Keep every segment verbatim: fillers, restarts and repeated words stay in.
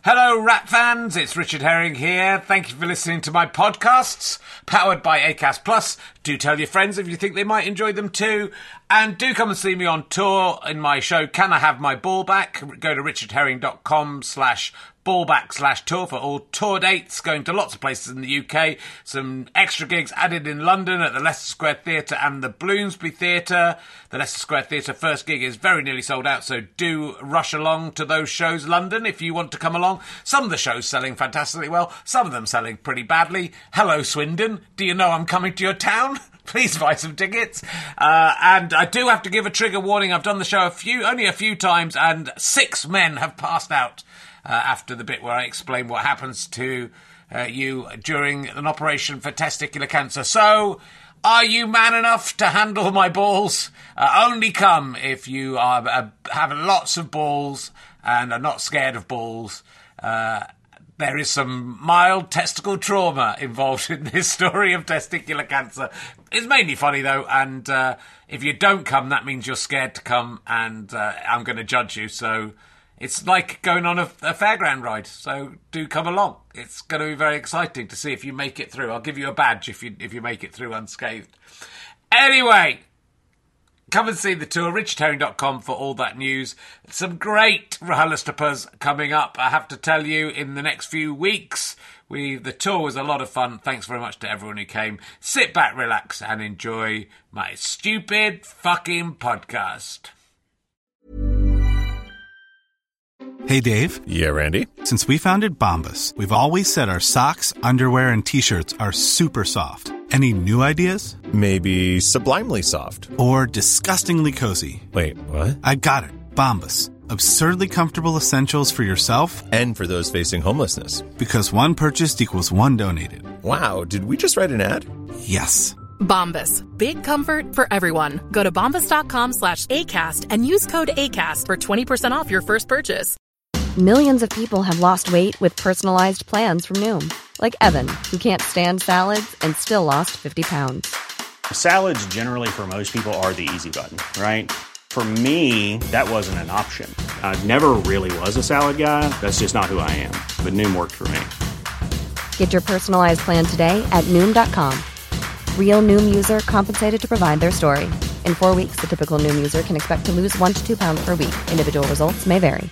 Hello, Rat fans. It's Richard Herring here. Thank you for listening to my podcasts, powered by Acast Plus. Do tell your friends if you think they might enjoy them too. And do come and see me on tour in my show, Can I Have My Ball Back? Go to richardherring.com slash ballback slash tour for all tour dates, going to lots of places in the U K. Some extra gigs added in London at the Leicester Square Theatre and the Bloomsbury Theatre. The Leicester Square Theatre first gig is very nearly sold out, so do rush along to those shows, London, if you want to come along. Some of the shows selling fantastically well, some of them selling pretty badly. Hello, Swindon. Do you know I'm coming to your town? Please buy some tickets. Uh, and I do have to give a trigger warning. I've done the show a few, only a few times, and six men have passed out uh, after the bit where I explain what happens to uh, you during an operation for testicular cancer. So, are you man enough to handle my balls? Uh, only come if you are uh, have lots of balls and are not scared of balls. Uh, There is some mild testicle trauma involved in this story of testicular cancer. It's mainly funny, though, and uh, if you don't come, that means you're scared to come, and uh, I'm going to judge you. So it's like going on a, a fairground ride, so do come along. It's going to be very exciting to see if you make it through. I'll give you a badge if you if you make it through unscathed. Anyway, come and see the tour, richard herring dot com for all that news. Some great RHLSTPs coming up, I have to tell you, in the next few weeks. We The tour was a lot of fun. Thanks very much to everyone who came. Sit back, relax, and enjoy my stupid fucking podcast. Hey, Dave. Yeah, Randy. Since we founded Bombas, we've always said our socks, underwear, and T-shirts are super soft. Any new ideas? Maybe sublimely soft. Or disgustingly cozy. Wait, what? I got it. Bombas. Absurdly comfortable essentials for yourself and for those facing homelessness. Because one purchased equals one donated. Wow, did we just write an ad? Yes. Bombas. Big comfort for everyone. Go to bombas.com slash ACAST and use code ACAST for twenty percent off your first purchase. Millions of people have lost weight with personalized plans from Noom. Like Evan, who can't stand salads and still lost fifty pounds. Salads generally for most people are the easy button, right? For me, that wasn't an option. I never really was a salad guy. That's just not who I am. But Noom worked for me. Get your personalized plan today at Noom dot com. Real Noom user compensated to provide their story. In four weeks, the typical Noom user can expect to lose one to two pounds per week. Individual results may vary.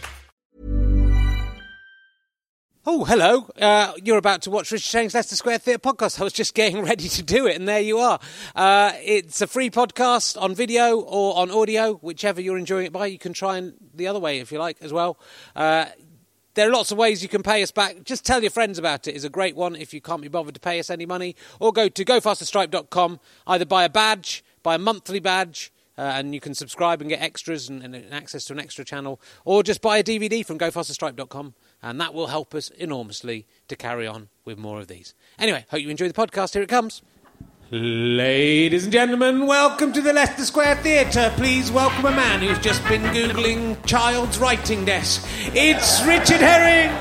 Oh, hello. Uh, you're about to watch Richard Herring's Leicester Square Theatre podcast. I was just getting ready to do it, and there you are. Uh, it's a free podcast on video or on audio, whichever you're enjoying it by. You can try and the other way if you like as well. Uh, there are lots of ways you can pay us back. Just tell your friends about it. It's a great one if you can't be bothered to pay us any money. Or go to go faster stripe dot com. Either buy a badge, buy a monthly badge, uh, and you can subscribe and get extras and, and access to an extra channel. Or just buy a D V D from go faster stripe dot com. And that will help us enormously to carry on with more of these. Anyway, hope you enjoy the podcast. Here it comes. Ladies and gentlemen, welcome to the Leicester Square Theatre. Please welcome a man who's just been Googling child's writing desk. It's Richard Herring.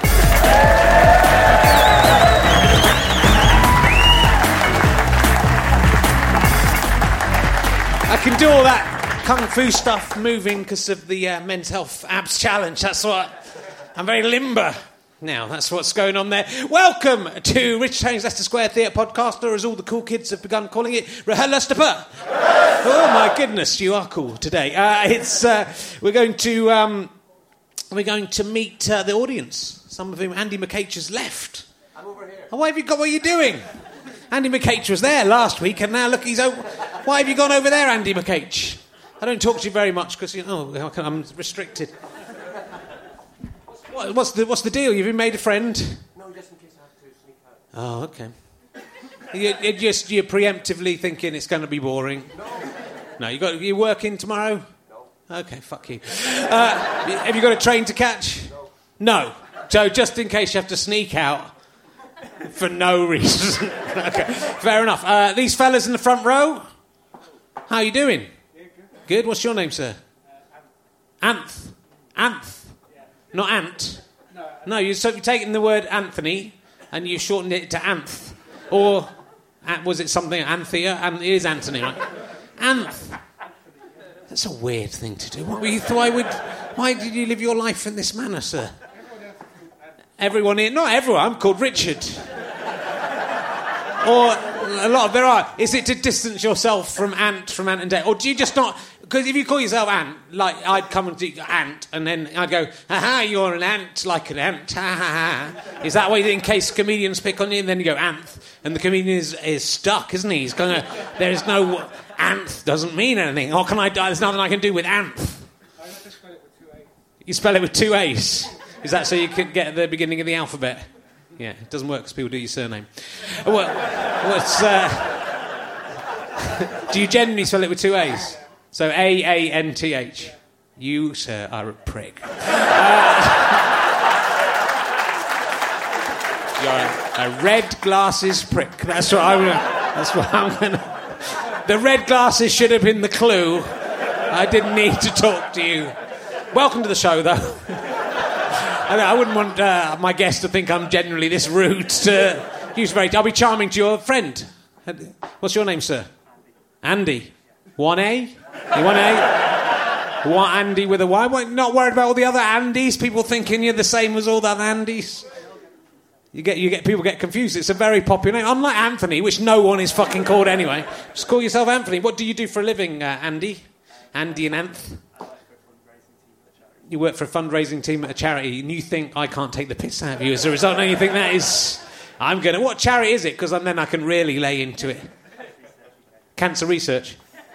I can do all that kung fu stuff moving because of the uh, Men's Health Abs Challenge. That's what... I'm very limber. Now, that's what's going on there. Welcome to Richard Herring's Leicester Square Theatre podcast, or as all the cool kids have begun calling it, RHLSTP. Oh my goodness, you are cool today. Uh, it's uh, we're going to um, we're going to meet uh, the audience. Some of whom Andy McCaich has left. I'm over here. Oh, why have you got? What are you doing? Andy McCaich was there last week, and now look, he's over. Why have you gone over there, Andy McCaich? I don't talk to you very much because you know oh, I'm restricted. What's the What's the deal? You've been made a friend? No, just in case I have to sneak out. Oh, okay. you, you just you're preemptively thinking it's going to be boring. No. No, you got you working tomorrow? No. Okay, fuck you. Uh, have you got a train to catch? No. No. So just in case you have to sneak out for no reason. Okay, fair enough. Uh, these fellas in the front row. How are you doing? Yeah, good. Good. What's your name, sir? Uh, Anth. Anth. Not Ant. No. No, you so you've taken the word Anthony and you shortened it to Anth. Or was it something Anthea? And it is Anthony, right? Anth. That's a weird thing to do. Why, why would? Why did you live your life in this manner, sir? Everyone here, not everyone, I'm called Richard. Or a lot of there are. Is it to distance yourself from Ant, from Ant and Dec? Or do you just not... Because if you call yourself Ant, like, I'd come and do Ant, and then I'd go, ha-ha, you're an ant, like an ant, ha-ha-ha. Is that way in case comedians pick on you? And then you go, Anth, and the comedian is, is stuck, isn't he? He's going to... There's no... Anth doesn't mean anything. Or can I... There's nothing I can do with Anth. I have to spell it with two A's. You spell it with two A's? Is that so you can get at the beginning of the alphabet? Yeah, it doesn't work because people do your surname. What, what's... Uh, do you genuinely spell it with two A's? So A A N T H. You, sir, are a prick. Uh, you're a, a red glasses prick. That's what I'm. That's what I'm gonna. The red glasses should have been the clue. I didn't need to talk to you. Welcome to the show, though. I, I wouldn't want uh, my guests to think I'm generally this rude. To use very. I'll be charming to your friend. What's your name, sir? Andy. One A. You want A? What Andy with a Y? Why not worried about all the other Andys? People thinking you're the same as all the other Andys. You get, you get people get confused. It's a very popular name. Unlike Anthony, which no one is fucking called anyway. Just call yourself Anthony. What do you do for a living, uh, Andy? Andy and Anth. You work for a fundraising team at a charity, and you think I can't take the piss out of you as a result. And you think that is, I'm gonna. What charity is it? Because then I can really lay into it. Cancer research.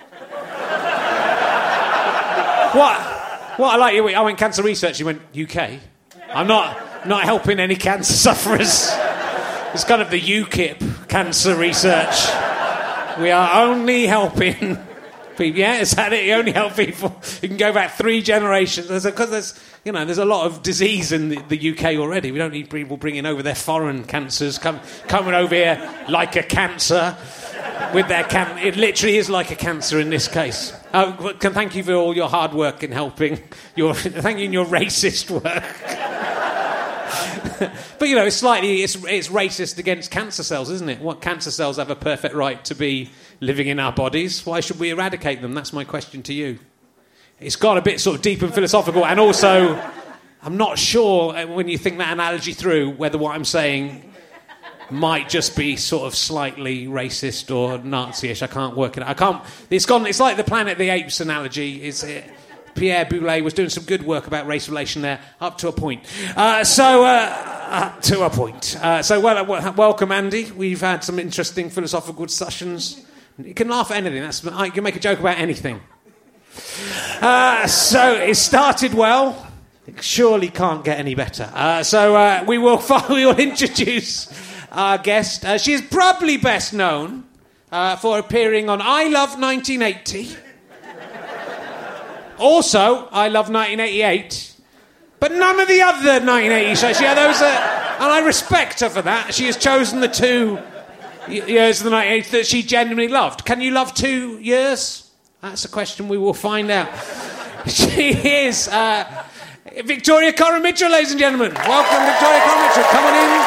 What? What I like you. I went cancer research. You went U K. I'm not not helping any cancer sufferers. It's kind of the UKIP cancer research. We are only helping people. Yeah, is that it? You only help people. You can go back three generations. Because there's, there's, you know, there's a lot of disease in the, the U K already. We don't need people bringing over their foreign cancers, come, coming over here like a cancer. With their can, it literally is like a cancer in this case. Uh, can thank you for all your hard work in helping your, thank you in your racist work. But you know, it's slightly, it's it's racist against cancer cells, isn't it? What cancer cells have a perfect right to be living in our bodies? Why should we eradicate them? That's my question to you. It's got a bit sort of deep and philosophical, and also, I'm not sure when you think that analogy through whether what I'm saying might just be sort of slightly racist or Nazi-ish. I can't work it out. I can't... It's gone... It's like the Planet of the Apes analogy. Is it? Pierre Boulez was doing some good work about race relation there, up to a point. Uh, so, uh, up to a point. Uh, so, well, uh, welcome, Andy. We've had some interesting philosophical discussions. You can laugh at anything. That's, you can make a joke about anything. Uh, so, it started well. It surely can't get any better. Uh, so, uh, we will we will introduce... our guest. Uh, she is probably best known uh, for appearing on I Love nineteen eighty. Also, I Love nineteen eighty-eight. But none of the other nineteen eighty shows. Yeah, those are, and I respect her for that. She has chosen the two years of the nineteen eighties that she genuinely loved. Can you love two years? That's a question we will find out. She is uh, Victoria Coren Mitchell, ladies and gentlemen. Welcome, Victoria Coren Mitchell. Come on in.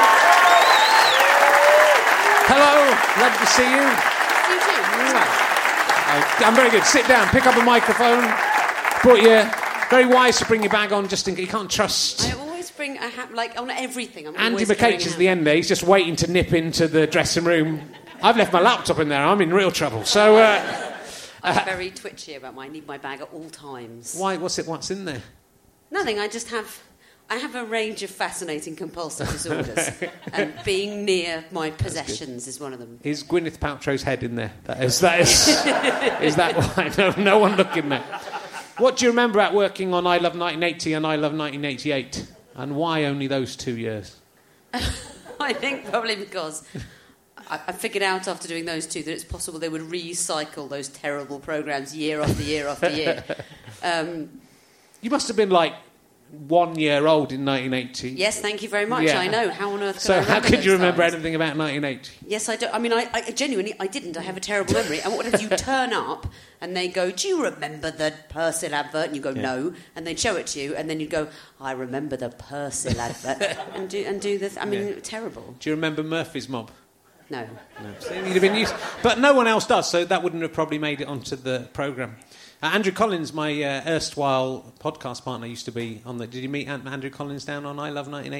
Hello, glad to see you. You too. Uh, I'm very good. Sit down, pick up a microphone. Brought you... Very wise to bring your bag on, just in case you can't trust... I always bring a hat, like, on everything. I'm Andy always carrying McCaich a is hat. the end there. He's just waiting to nip into the dressing room. I've left my laptop in there. I'm in real trouble. So, uh... I'm very twitchy about mine. I need my bag at all times. Why? What's it? What's in there? Nothing. I just have... I have a range of fascinating compulsive disorders, and being near my possessions is one of them. Is Gwyneth Paltrow's head in there? That is, that is, is that why? No, no one looking there. What do you remember about working on I Love nineteen eighty and I Love nineteen eighty-eight? And why only those two years? I think probably because I, I figured out after doing those two that it's possible they would recycle those terrible programmes year after year after year. Um, you must have been like... one year old in nineteen eighty. Yes, thank you very much. Yeah. I know. How on earth could so I remember how could you those remember times? anything about nineteen eighty? Yes, I do. I mean, I, I genuinely, I didn't. I have a terrible memory. And what if you turn up and they go, do you remember the Persil advert? And you go, Yeah. no. And they'd show it to you. And then you'd go, I remember the Persil advert. and do and do the... Th- I mean, Yeah. terrible. Do you remember Murphy's Mob? No. No. So you'd have been used, but no one else does, so that wouldn't have probably made it onto the programme. Uh, Andrew Collins, my uh, erstwhile podcast partner, used to be on the... Did you meet Andrew Collins down on I Love nineteen eighty?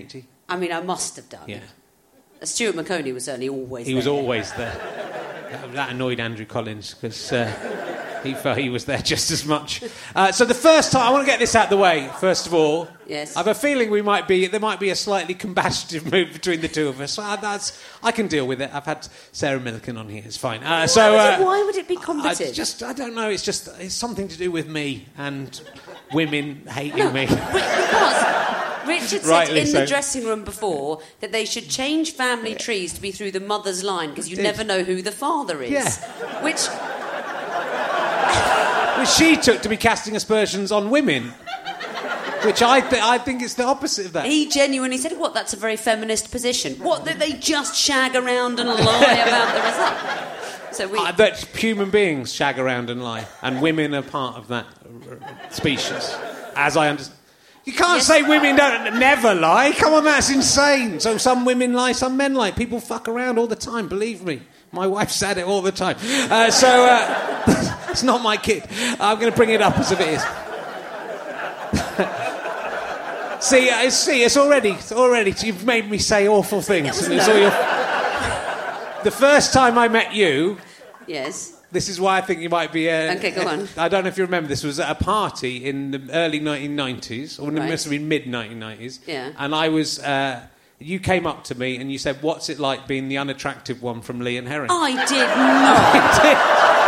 I mean, I must have done. Yeah. Stuart McConey was certainly always He there. was always there. That, that annoyed Andrew Collins, because uh, he felt he was there just as much. Uh, so the first time, I want to get this out of the way, first of all. Yes. I have a feeling we might be, there might be a slightly combative mood between the two of us. Uh, that's, I can deal with it. I've had Sarah Millican on here, it's fine. Uh, why, so, would uh, it, why would it be I combative? just, I don't know, it's just, it's something to do with me and women hating No, me. because Richard said Rightly in so. the dressing room before that they should change family trees to be through the mother's line because you did. never know who the father is. Yeah. Which, Which she took to be casting aspersions on women. Which I, th- I think it's the opposite of that. he genuinely said, what, that's a very feminist position. What, that they just shag around and lie about the result? So we... Uh, that human beings shag around and lie, and women are part of that uh, species, as I understand. You can't Yes. say women don't never lie. Come on, that's insane. So some women lie, some men lie. People fuck around all the time, believe me. My wife said it all the time. Uh, so uh, it's not my kid. I'm going to bring it up as if it is. see, uh, see, it's already, it's already. You've made me say awful things. And it's all your... The first time I met you. Yes. This is why I think you might be... Uh, OK, go on. I don't know if you remember, this was at a party in the early nineteen nineties, or it Right. must have been mid nineteen nineties. Yeah. And I was... Uh, you came up to me and you said, what's it like being the unattractive one from Lee and Heron? I did not.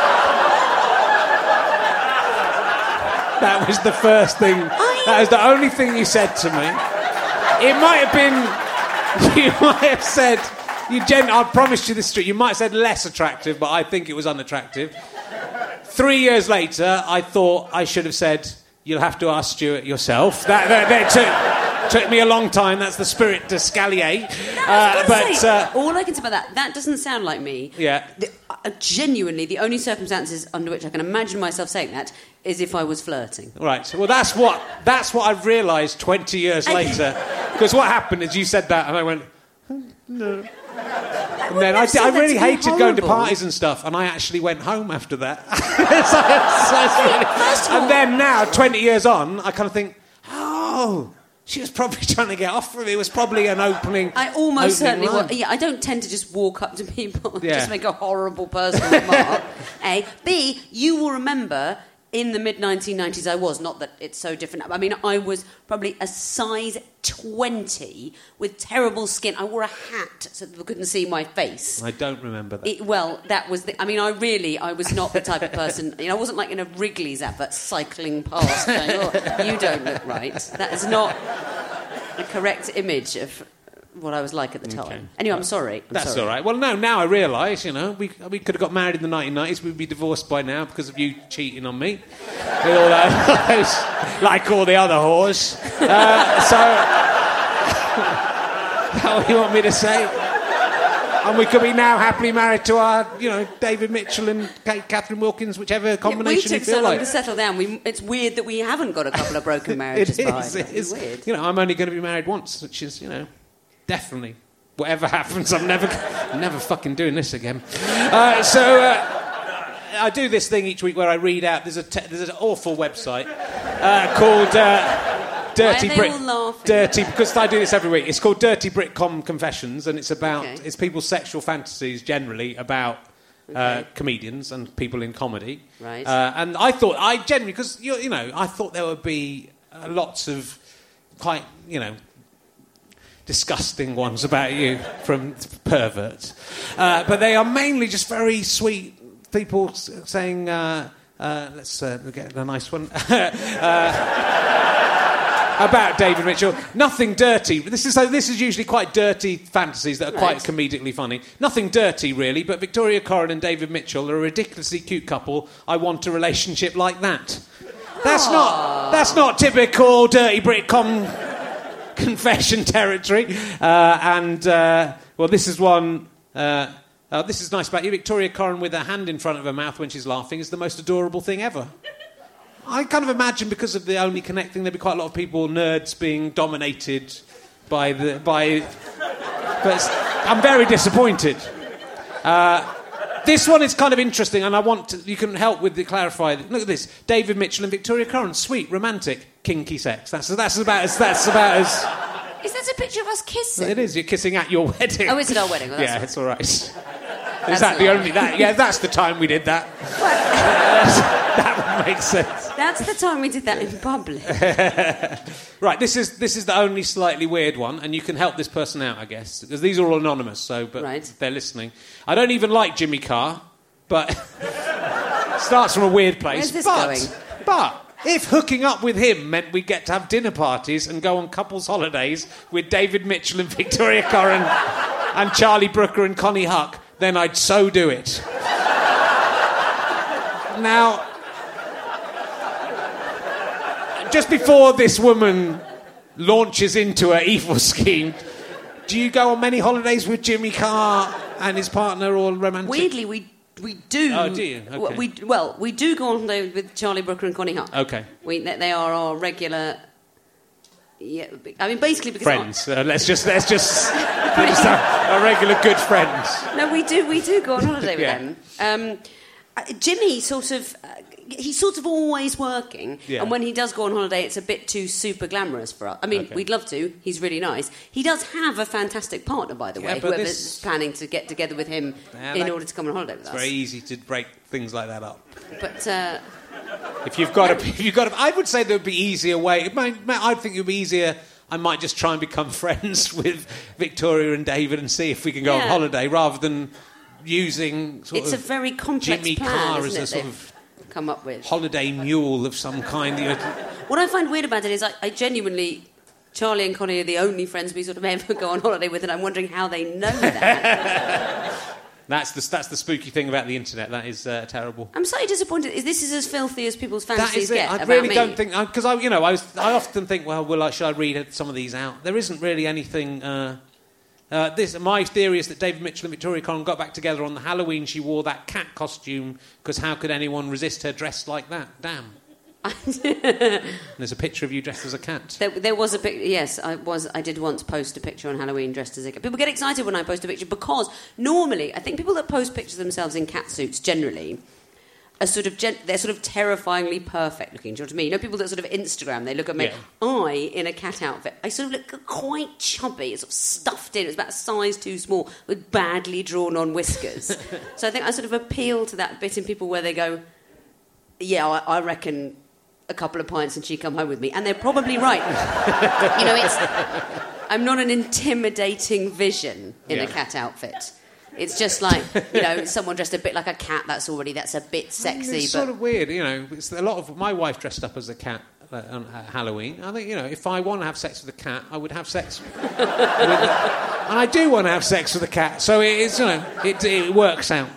That was the first thing... I- That was the only thing you said to me. It might have been... You might have said... You gen- I promised you this. You might have said less attractive, but I think it was unattractive. Three years later, I thought I should have said, you'll have to ask Stuart yourself. That, that, that took, took me a long time. That's the spirit de Scalier. I was Uh, gonna but say, uh, all I can say about that, that doesn't sound like me. Yeah. The, uh, genuinely, the only circumstances under which I can imagine myself saying that is if I was flirting. right. Well, that's what that's what I've realised twenty years later. Because what happened is you said that, and I went, no. And then I, never say I that really to be hated going to horrible. parties and stuff, and I actually went home after that. So it's really- First of all- and then now, twenty years on, I kind of think, oh, she was probably trying to get off from it. It was probably an opening. I almost opening certainly line. will. Yeah, I don't tend to just walk up to people and Yeah. just make a horrible personal remark. A. B. You will remember in the mid nineteen nineties I was, not that it's so different. I mean, I was probably a size twenty with terrible skin. I wore a hat so that people couldn't see my face. I don't remember that. It, well, that was the... I mean, I really... I was not the type of person... You know, I wasn't like in a Wrigley's advert cycling past going, oh, you don't look right. That is not a correct image of what I was like at the time. Okay. Anyway, I'm sorry. I'm That's sorry. all right. Well, no, now I realise, you know, we we could have got married in the nineteen nineties. We'd be divorced by now because of you cheating on me. With all those, like all the other whores. Uh, so, that's what you want me to say? And we could be now happily married to our, you know, David Mitchell and Kate Catherine Wilkins, whichever Yeah, combination we you took feel so long like. to settle down. We, it's weird that we haven't got a couple of broken marriages It behind is, us. it is. It's weird. You know, I'm only going to be married once, which is, you know, definitely. Whatever happens, I'm never, never fucking doing this again. Uh, so uh, I do this thing each week where I read out. There's a te- there's an awful website uh, called uh, Dirty Why are they Brit. all laughing? Dirty because I do this every week. It's called Dirty Britcom Confessions, and it's about Okay. it's people's sexual fantasies generally about. Uh, Okay. comedians and people in comedy, Right. Uh, and I thought I genuinely because you, you know I thought there would be uh, lots of quite you know disgusting ones about you from perverts, uh, but they are mainly just very sweet people s- saying uh, uh, let's uh, get a nice one. uh, About David Mitchell, nothing dirty. This is so. This is usually quite dirty fantasies that are quite Right. comedically funny. Nothing dirty, really. But Victoria Corrin and David Mitchell are a ridiculously cute couple. I want a relationship like that. That's not. That's not typical dirty Britcom confession territory. Uh, and uh, well, this is one. Uh, uh, this is nice about you. Victoria Corrin with her hand in front of her mouth when she's laughing is the most adorable thing ever. I kind of imagine because of the Only Connect thing, there'd be quite a lot of people, nerds, being dominated by the... by. But it's- I'm very disappointed. Uh, this one is kind of interesting, and I want to, you can help with the clarify. Look at this: David Mitchell and Victoria Corrin, sweet, romantic, kinky sex. That's that's about as that's about as Is that a picture of us kissing? It is. You're kissing at your wedding. Oh, is it our wedding? Well, that's yeah, right. it's all right. Is that the only... That, yeah, that's the time we did that. That would make sense. That's the time we did that in public. Right, this is this is the only slightly weird one, and you can help this person out, I guess, because these are all anonymous, so but right. they're listening. I don't even like Jimmy Carr, but starts from a weird place. Where's this but, going? But if hooking up with him meant we get to have dinner parties and go on couples holidays with David Mitchell and Victoria Curran and Charlie Brooker and Connie Huck, then I'd so do it. Now, just before this woman launches into her evil scheme, do you go on many holidays with Jimmy Carr and his partner, all romantic? Weirdly, we we do. Oh, do you? Okay. We well, we do go on holiday with Charlie Brooker and Connie Huck. Okay. We they are our regular. Yeah, I mean basically because friends. Uh, let's just let's just, just our, our regular good friends. No, we do we do go on holiday with Yeah. them. Um, uh, Jimmy sort of. Uh, He's sort of always working, Yeah. and when he does go on holiday, it's a bit too super glamorous for us. I mean, Okay. we'd love to. He's really nice. He does have a fantastic partner, by the Yeah, way, but whoever's this- planning to get together with him Yeah, in that- order to come on holiday with It's us. very easy to break things like that up. But uh, If you've got a, if you've got a, I would say there would be easier way. It might, I think it would be easier. I might just try and become friends with Victoria and David and see if we can go on Yeah. holiday rather than using sort it's of a very complex Jimmy plan, Carr isn't as a it, sort they've of come up with. holiday mule of some kind. You know, What I find weird about it is I, I genuinely... Charlie and Connie are the only friends we sort of ever go on holiday with, and I'm wondering how they know that. that's the that's the spooky thing about the internet. That is uh, terrible. I'm slightly disappointed. Is this is as filthy as people's That fantasies is it. get I about really me? don't think because I, you know, I, was, I often think, well, will I, should I read some of these out? There isn't really anything. Uh, uh, this my theory is that David Mitchell and Victoria Curran got back together on the Halloween. She wore that cat costume because how could anyone resist her dressed like that? Damn. There's a picture of you dressed as a cat. There, there was a pic. Yes, I was. I did once post a picture on Halloween dressed as a cat. People get excited when I post a picture because normally I think people that post pictures of themselves in cat suits generally are sort of gen- they're sort of terrifyingly perfect looking. Do you know what I mean? You know, people that sort of Instagram, they look at me. Yeah. I in a cat outfit, I sort of look quite chubby. It's sort of stuffed in. It's about a size too small with badly drawn on whiskers. So I think I sort of appeal to that bit in people where they go, yeah, I, I reckon. A couple of pints and she come home with me, and they're probably right. You know, it's I'm not an intimidating vision in Yeah. a cat outfit. It's just like, you know, someone dressed a bit like a cat. That's already that's a bit sexy. It's but sort of weird, you know. It's a lot of my wife dressed up as a cat uh, on uh, Halloween. I think, you know, if I want to have sex with a cat, I would have sex with it. And I do want to have sex with a cat, so it is, you know, it, it works out.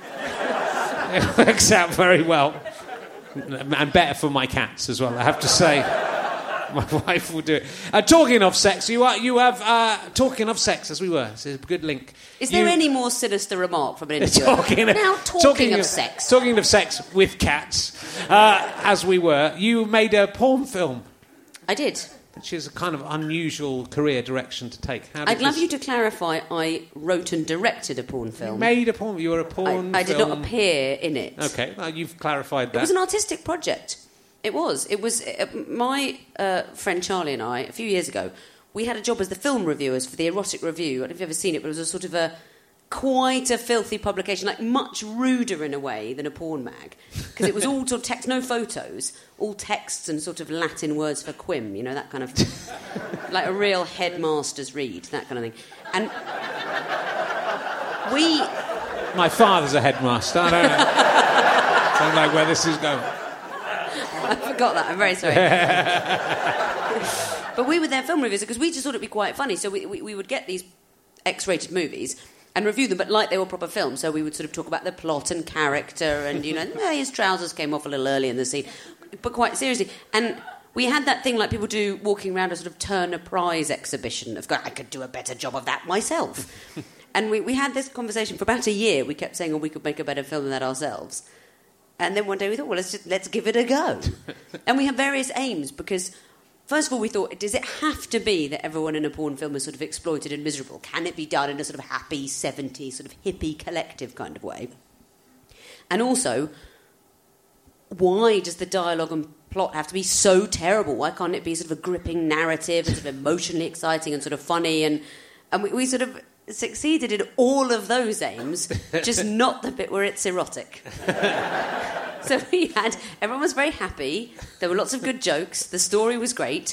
It works out very well. And better for my cats as well, I have to say. My wife will do it. Uh, talking of sex, you are, you have... Uh, talking of sex, as we were. It's a good link. is there You- any more sinister remark from an interviewer? Talking of, now talking, of, sex. Talking of sex with cats, uh, as we were, you made a porn film, I did. which is a kind of unusual career direction to take. How did I'd love this- you to clarify. I wrote and directed a porn You film. made a porn. You were a porn. I, I did film. not appear in it. Okay, well, you've clarified that. It was an artistic project. It was. It was. Uh, my uh, friend Charlie and I, a few years ago, we had a job as the film reviewers for the Erotic Review. I don't know if you've ever seen it, but it was a sort of a quite a filthy publication, like much ruder in a way than a porn mag, because it was all sort of text, no photos, all texts and sort of Latin words for quim, you know, that kind of, like a real headmaster's read, that kind of thing. And we... My father's a headmaster. I don't know. Sounds like where this is going. I forgot that. I'm very sorry. But we were their film reviewers because we just thought it'd be quite funny. So we, we, we would get these X-rated movies and review them, but like they were proper films. So we would sort of talk about the plot and character and, you know, eh, his trousers came off a little early in the scene, but quite seriously. And we had that thing like people do walking around a sort of Turner Prize exhibition of, God, I could do a better job of that myself. And we, we had this conversation for about a year. We kept saying, oh, we could make a better film than that ourselves. And then one day we thought, well, let's just, let's give it a go. And we had various aims because, first of all, we thought, does it have to be that everyone in a porn film is sort of exploited and miserable? Can it be done in a sort of happy, seventies, sort of hippie, collective kind of way? And also, why does the dialogue and plot have to be so terrible? Why can't it be sort of a gripping narrative and sort of emotionally exciting and sort of funny? And, and we, we sort of succeeded in all of those aims, just not the bit where it's erotic. So we had... Everyone was very happy. There were lots of good jokes. The story was great.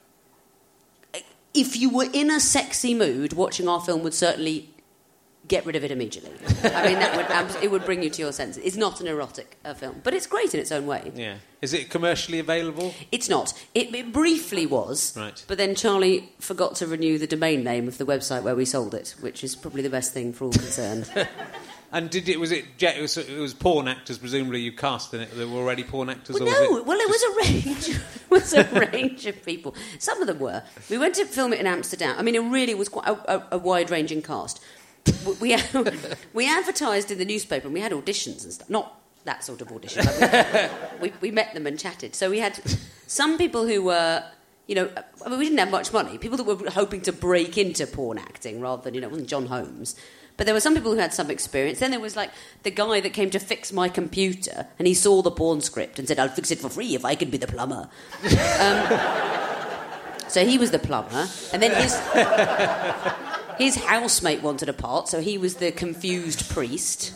If you were in a sexy mood, watching our film would certainly get rid of it immediately. I mean, that would abs- it would bring you to your senses. It's not an erotic uh, film, but it's great in its own way. Yeah. Is it commercially available? It's not. It, it briefly was, right. But then Charlie forgot to renew the domain name of the website where we sold it, which is probably the best thing for all concerned. And did it was it it was, it was porn actors presumably you cast in it? There were already porn actors. Well, or no, was it well it was a range. It was a range of people. Some of them were. We went to film it in Amsterdam. I mean, it really was quite a, a, a wide-ranging cast. We we advertised in the newspaper and we had auditions and stuff. Not that sort of audition. Like we, we we met them and chatted. So we had some people who were, you know, I mean, we didn't have much money. People that were hoping to break into porn acting rather than, you know, it wasn't John Holmes. But there were some people who had some experience. Then there was, like, the guy that came to fix my computer, and he saw the porn script and said, I'll fix it for free if I could be the plumber. um, so he was the plumber. And then his, his housemate wanted a part, so he was the confused priest.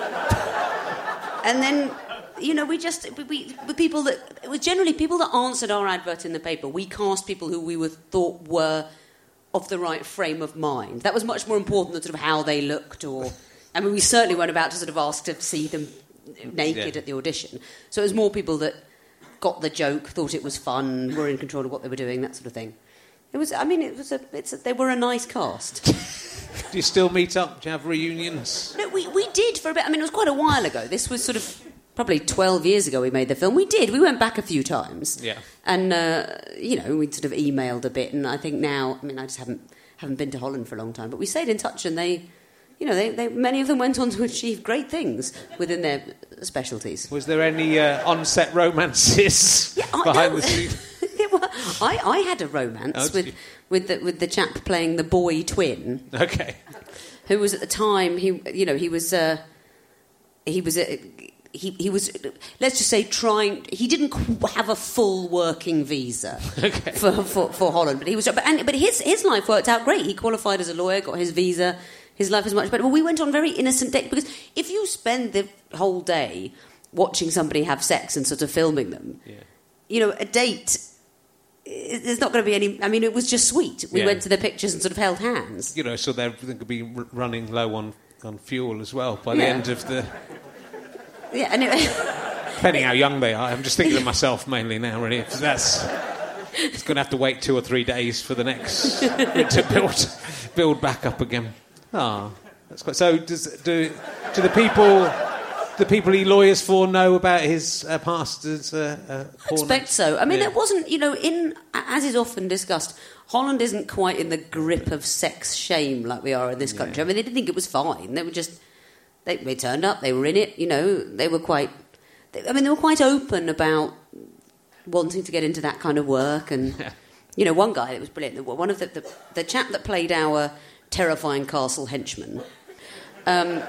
And then, you know, we just... We, we people that... It was generally people that answered our advert in the paper. We cast people who we were, thought were... of the right frame of mind. That was much more important than sort of how they looked or... I mean, we certainly weren't about to sort of ask to see them naked yeah. at the audition. So it was more people that got the joke, thought it was fun, were in control of what they were doing, that sort of thing. It was... I mean, it was a... It's a they were a nice cast. Do you still meet up? Do you have reunions? No, we, we did for a bit. I mean, it was quite a while ago. This was sort of... Probably twelve years ago we made the film. We did. We went back a few times. Yeah. And, uh, you know, we sort of emailed a bit. And I think now... I mean, I just haven't haven't been to Holland for a long time. But we stayed in touch and they... You know, they, they many of them went on to achieve great things within their specialties. Was there any uh, on-set romances yeah, I, behind no, the scenes? were, I, I had a romance oh, with, with, the, with the chap playing the boy twin. Okay. Who was at the time... He, you know, he was... Uh, he was... Uh, He, he was, let's just say, trying... He didn't have a full working visa okay. for, for for Holland, but he was... But, and, but his his life worked out great. He qualified as a lawyer, got his visa. His life was much better. Well, we went on very innocent dates, because if you spend the whole day watching somebody have sex and sort of filming them, yeah. you know, a date... There's not going to be any... I mean, it was just sweet. We yeah. went to the pictures and sort of held hands. You know, so they're going to be r- running low on, on fuel as well by the yeah. end of the... Yeah, and it, depending how young they are. I'm just thinking of myself mainly now, really. Because that's it's going to have to wait two or three days for the next to build build back up again. Ah, that's quite. So, does do do the people the people he lawyers for know about his uh, past as uh, uh, I expect so. I mean, yeah. it wasn't. You know, in as is often discussed, Holland isn't quite in the grip of sex shame like we are in this country. Yeah. I mean, they didn't think it was fine. They were just. They, they turned up, they were in it, you know, they were quite... They, I mean, they were quite open about wanting to get into that kind of work. And, yeah. you know, one guy that was brilliant, one of the... The, the chap that played our terrifying castle henchman, um,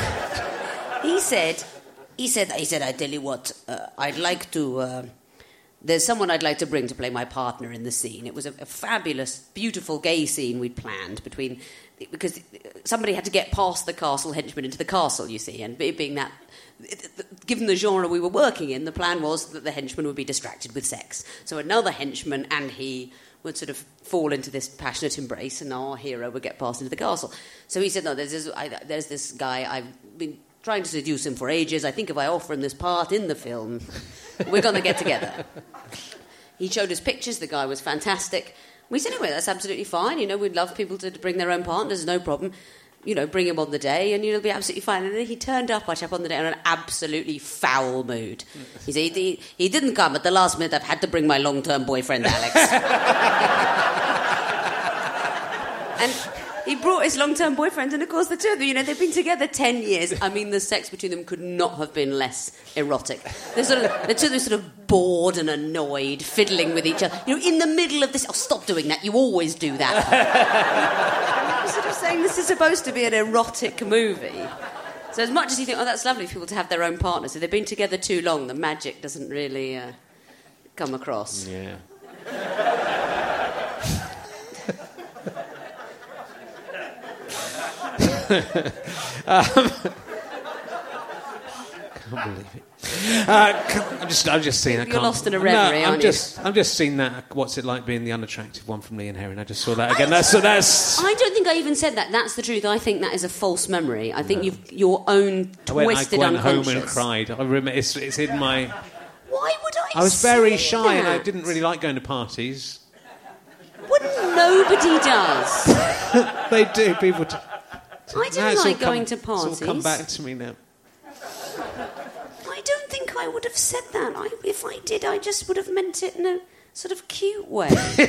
he said, he said, he said, I tell you what, uh, I'd like to... Uh, there's someone I'd like to bring to play my partner in the scene. It was a, a fabulous, beautiful gay scene we'd planned between... Because somebody had to get past the castle henchman into the castle, you see, and being that... Given the genre we were working in, the plan was that the henchman would be distracted with sex. So another henchman and he would sort of fall into this passionate embrace, and our hero would get past into the castle. So he said, no, there's this, I, there's this guy, I've been trying to seduce him for ages. I think if I offer him this part in the film, we're going to get together. He showed us pictures. The guy was fantastic. We said, anyway, that's absolutely fine. You know, we'd love people to bring their own partners, no problem. You know, bring him on the day and you'll be absolutely fine. And then he turned up, our chap, on the day in an absolutely foul mood. He said, he, he didn't come at the last minute. I've had to bring my long-term boyfriend, Alex. And he brought his long-term boyfriend, and of course the two of them, you know, they've been together ten years. I mean, the sex between them could not have been less erotic. They're sort of, the two of them sort of bored and annoyed, fiddling with each other. You know, in the middle of this... Oh, stop doing that. You always do that. I'm sort of saying this is supposed to be an erotic movie. So as much as you think, oh, that's lovely for people to have their own partners, if they've been together too long, the magic doesn't really uh, come across. Yeah. um, can't believe it. Uh, I'm just, I'm just seeing. You're I can't, lost in a reverie, no, I'm aren't just, you? I'm just seeing that. What's it like being the unattractive one from Lee and Herring? I just saw that again. I, that's, so that's. I don't think I even said that. That's the truth. I think that is a false memory. I think no. you've your own twisted I went, I went unconscious. home and cried. I remember it's, it's in my. Why would I? I was very say shy that? and I didn't really like going to parties. Well, nobody does. They do. People. Do. I didn't no, like come, going to parties. It's all come back to me now. I don't think I would have said that. I, if I did, I just would have meant it in a sort of cute way.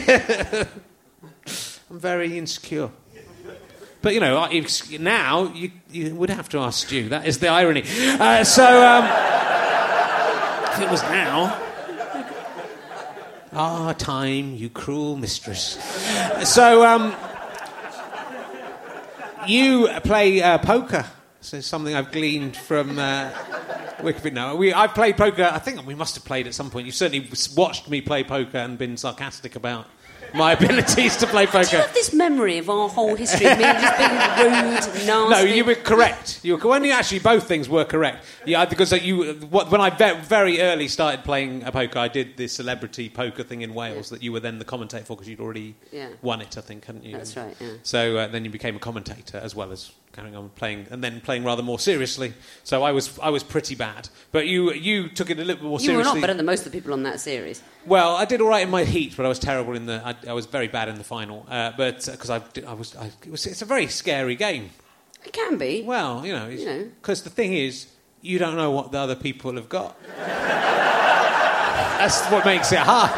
I'm very insecure. But, you know, I- now you, you would have to ask Stu. That is the irony. Uh, so, um, if it was now... Ah, time, you cruel mistress. So, um... you play uh, poker. So something I've gleaned from uh, Wikipedia. No, we, I've played poker. I think we must have played at some point. You've certainly watched me play poker and been sarcastic about my abilities to play poker. Do you have this memory of our whole history of me just being rude, nasty? No, you were correct. You were when you actually both things were correct. Yeah, because you when I very early started playing poker, I did the celebrity poker thing in Wales yeah. that you were then the commentator for because you'd already yeah. won it, I think, hadn't you? That's right. Yeah. So uh, then you became a commentator as well as carrying on playing, and then playing rather more seriously. So I was I was pretty bad, but you you took it a little bit more you seriously. You were not better than most of the people on that series. Well, I did all right in my heat, but I was terrible in the. I, I was very bad in the final, uh, but because uh, I, I was, I, it was, it's a very scary game. It can be. Well, you know, because you know. the thing is, you don't know what the other people have got. That's what makes it hard.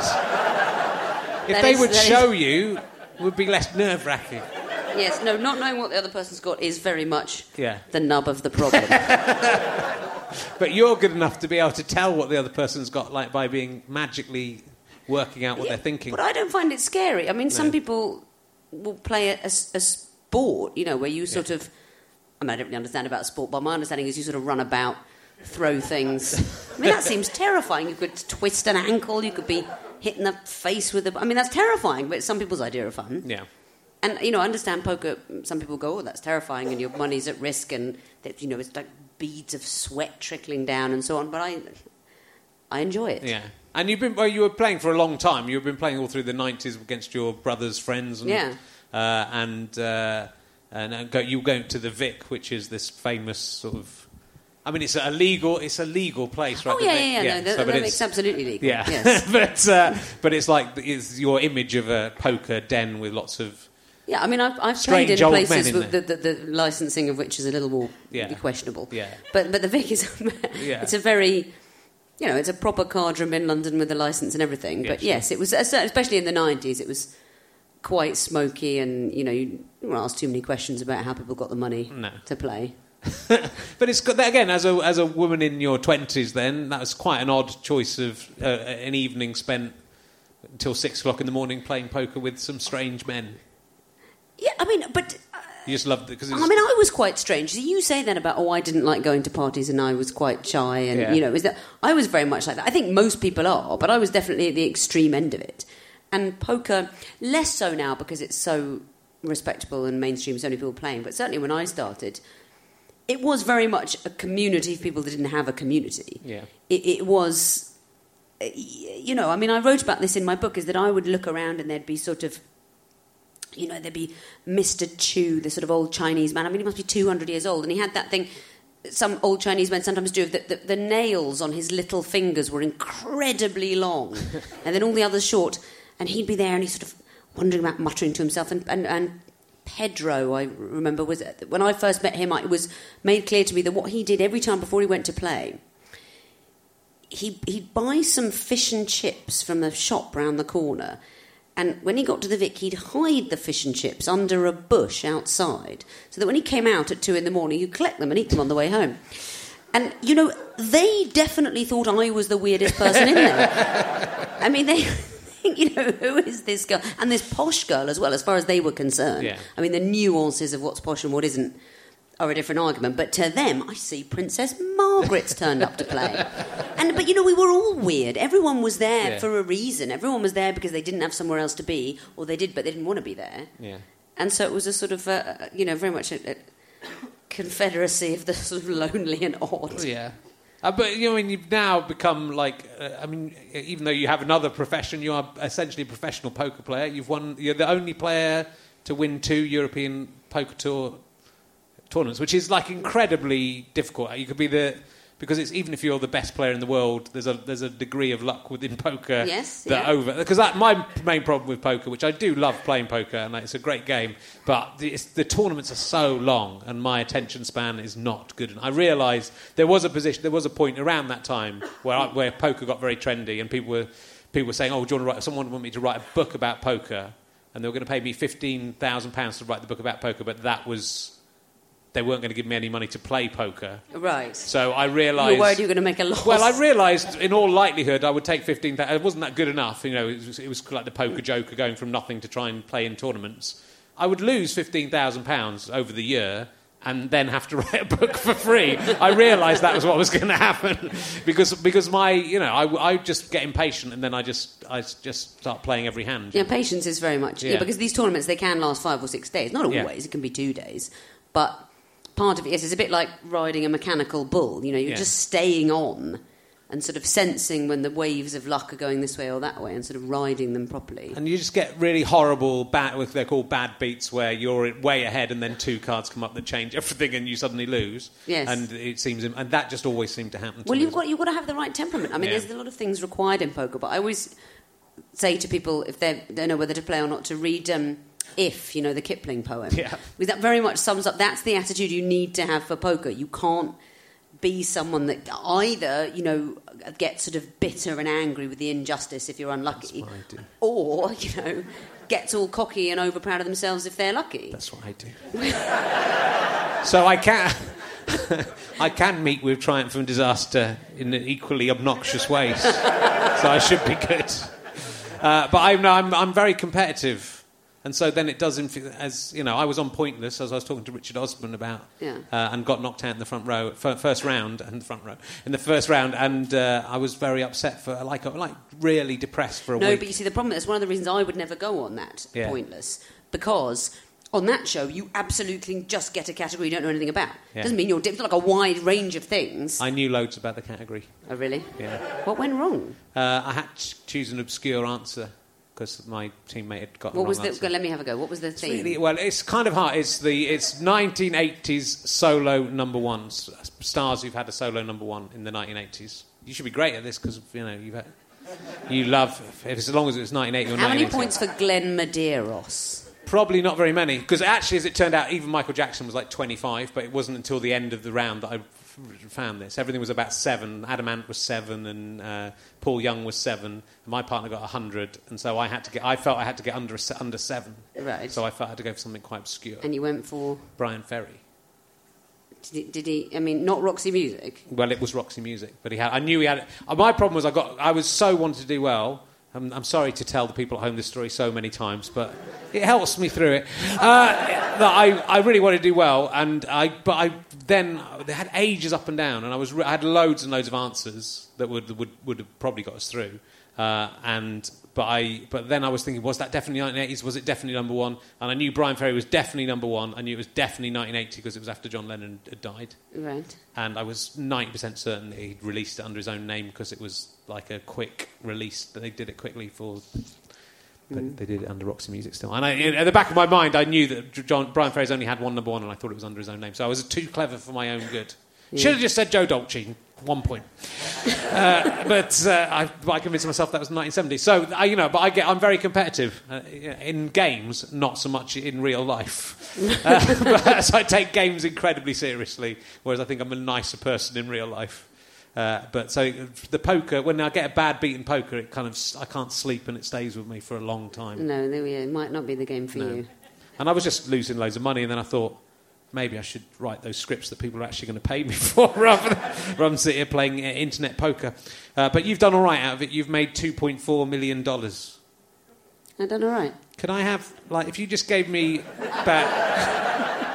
If that they is, would show is... you, it would be less nerve-wracking. Yes, no, not knowing what the other person's got is very much yeah. the nub of the problem. But you're good enough to be able to tell what the other person's got, like by being magically working out what yeah, they're thinking. But I don't find it scary. I mean, no. some people will play a, a, a sport, you know, where you sort yeah. of... I mean, I don't really understand about sport, but my understanding is you sort of run about, throw things. I mean, that seems terrifying. You could twist an ankle, you could be hit in the face with a... I mean, that's terrifying, but it's some people's idea of fun. Yeah. And, you know, I understand poker, some people go, oh, that's terrifying, and your money's at risk, and, that, you know, it's like beads of sweat trickling down and so on, but I I enjoy it. Yeah. And you've been, well, you were playing for a long time. You've been playing all through the nineties against your brother's friends. And, yeah. Uh, and uh, and go, you were going to the Vic, which is this famous sort of... I mean, it's a legal, it's a legal place, right? Oh, yeah, yeah, yeah. yeah. No, so, no, but it's, it's absolutely legal. Yeah. Yes. but, uh, but it's like it's your image of a poker den with lots of... Yeah, I mean, I've, I've Strange played in old places men in with the, the, the licensing of which is a little more yeah. questionable. Yeah. But but the Vic is yeah. it's a very, you know, it's a proper card room in London with a licence and everything. Yeah, but sure. yes, it was, especially in the nineties, it was quite smoky, and you know, you don't ask too many questions about how people got the money no. to play. But it's got, again, as a as a woman in your twenties, then that was quite an odd choice of uh, an evening spent until six o'clock in the morning playing poker with some strange men. Yeah, I mean, but... Uh, you just loved it because... I mean, I was quite strange. You say that about, oh, I didn't like going to parties and I was quite shy and, yeah. you know, is that I was very much like that. I think most people are, but I was definitely at the extreme end of it. And poker, less so now because it's so respectable and mainstream, so many people playing, but certainly when I started, it was very much a community for people that didn't have a community. Yeah. It, it was... You know, I mean, I wrote about this in my book, is that I would look around and there'd be sort of... You know, there'd be Mister Chu, the sort of old Chinese man. I mean, he must be two hundred years old. And he had that thing some old Chinese men sometimes do, that the, the nails on his little fingers were incredibly long. And then all the others short. And he'd be there and he's sort of wondering about, muttering to himself. And, and, and Pedro, I remember, was when I first met him, it was made clear to me that what he did every time before he went to play, he, he'd buy some fish and chips from the shop round the corner. And when he got to the Vic, he'd hide the fish and chips under a bush outside, so that when he came out at two in the morning, he'd collect them and eat them on the way home. And, you know, they definitely thought I was the weirdest person in there. I mean, they think, you know, who is this girl? And this posh girl as well, as far as they were concerned. Yeah. I mean, the nuances of what's posh and what isn't are a different argument. But to them, I see Princess Margaret's turned up to play. And but you know, we were all weird. Everyone was there Yeah. for a reason. Everyone was there because they didn't have somewhere else to be, or they did, but they didn't want to be there. Yeah. And so it was a sort of, uh, you know, very much a, a confederacy of the sort of lonely and odd. Yeah. Uh, but, you know, I mean, you've now become, like, uh, I mean, even though you have another profession, you are essentially a professional poker player. You've won, you're the only player to win two European Poker Tour tournaments, which is, like, incredibly difficult. You could be the... Because it's even if you're the best player in the world, there's a there's a degree of luck within poker Yes, that yeah. over because that my main problem with poker, which I do love playing poker and like, it's a great game, but the, it's, the tournaments are so long and my attention span is not good. And I realised there was a position, there was a point around that time where I, where poker got very trendy and people were people were saying, "Oh, do you want to write?" Someone wanted me to write a book about poker, and they were going to pay me fifteen thousand pounds to write the book about poker, but that was. They weren't going to give me any money to play poker. Right. So I realised... You were worried you were going to make a loss. Well, I realised, in all likelihood, I would take fifteen thousand... It wasn't that good enough. You know, it was, it was like the poker joker going from nothing to try and play in tournaments. I would lose fifteen thousand pounds over the year and then have to write a book for free. I realised that was what was going to happen because because my... You know, I, I just get impatient and then I just I just start playing every hand. Yeah, patience is very much... Yeah. Yeah. because these tournaments, they can last five or six days. Not always. Yeah. It can be two days. But... Part of it is it's a bit like riding a mechanical bull. You know, you're Yeah. just staying on and sort of sensing when the waves of luck are going this way or that way and sort of riding them properly. And you just get really horrible, bad, what they're called bad beats, where you're way ahead and then two cards come up that change everything and you suddenly lose. Yes. And it seems, and that just always seemed to happen to Well, me. you've got you've got to have the right temperament. I mean, Yeah. there's a lot of things required in poker, but I always say to people if they don't know whether to play or not to read. Um, If, you know, the Kipling poem. Yeah. Because that very much sums up, that's the attitude you need to have for poker. You can't be someone that either, you know, gets sort of bitter and angry with the injustice if you're unlucky, That's what I do. or, you know, gets all cocky and overproud of themselves if they're lucky. That's what I do. So I can, I can meet with triumph and disaster in equally obnoxious ways. So I should be good. Uh, but I'm, I'm, I'm very competitive. And so then it does, inf- as you know, I was on Pointless, as I was talking to Richard Osman about, Yeah. uh, and got knocked out in the front row, f- first round, and the front row, in the first round, and uh, I was very upset for, like, like really depressed for a No, week. but you see, the problem is one of the reasons I would never go on that, Yeah. Pointless, because on that show you absolutely just get a category you don't know anything about. Yeah. Doesn't mean you're... It's like a wide range of things. I knew loads about the category. Oh, really? Yeah. What went wrong? Uh, I had to choose an obscure answer because my teammate had got What the was wrong the... answer. Let me have a go. What was the theme? Really, well, it's kind of hard. It's the it's nineteen eighties solo number ones, stars who've had a solo number one in the nineteen eighties. You should be great at this because you know you've had, you love if it's as long as it was nineteen eighty or How many nineteen eighty. points for Glenn Medeiros? Probably not very many because actually, as it turned out, even Michael Jackson was like twenty-five, but it wasn't until the end of the round that I f- found this. Everything was about seven. Adam Ant was seven, and uh, Paul Young was seven. And my partner got a hundred, and so I had to get. I felt I had to get under a se- under seven. Right. So I felt I had to go for something quite obscure. And you went for... Brian Ferry. Did he, did he... I mean, not Roxy Music. Well, it was Roxy Music, but he had. I knew he had. Uh, my problem was I got. I was so wanted to do well. I'm, I'm sorry to tell the people at home this story so many times, but it helps me through it. Uh, that I, I really wanted to do well, and I. But I then they had ages up and down, and I was. I had loads and loads of answers that would would would have probably got us through. Uh, and but I but then I was thinking, was that definitely nineteen eighties? Was it definitely number one? And I knew Brian Ferry was definitely number one. I knew it was definitely nineteen eighty because it was after John Lennon had died. Right. And I was ninety percent certain that he'd released it under his own name because it was like a quick release. They did it quickly for... But Mm. they did it under Roxy Music still. And I, at the back of my mind, I knew that John, Brian Ferry's only had one number one, and I thought it was under his own name. So I was too clever for my own good. Yeah. Should have just said Joe Dolce, one point. uh, but uh, I, I convinced myself that was nineteen seventy. So, I, you know, but I get, I'm very competitive uh, in games, not so much in real life. Uh, but, so I take games incredibly seriously, whereas I think I'm a nicer person in real life. Uh, but so the poker, when I get a bad beat in poker, it kind of I can't sleep and it stays with me for a long time. No, there we go. It might not be the game for No. you. And I was just losing loads of money, and then I thought maybe I should write those scripts that people are actually going to pay me for, rather than, rather than sit here playing uh, internet poker. Uh, but you've done all right out of it. You've made two point four million dollars. I done all right. Can I have like if you just gave me about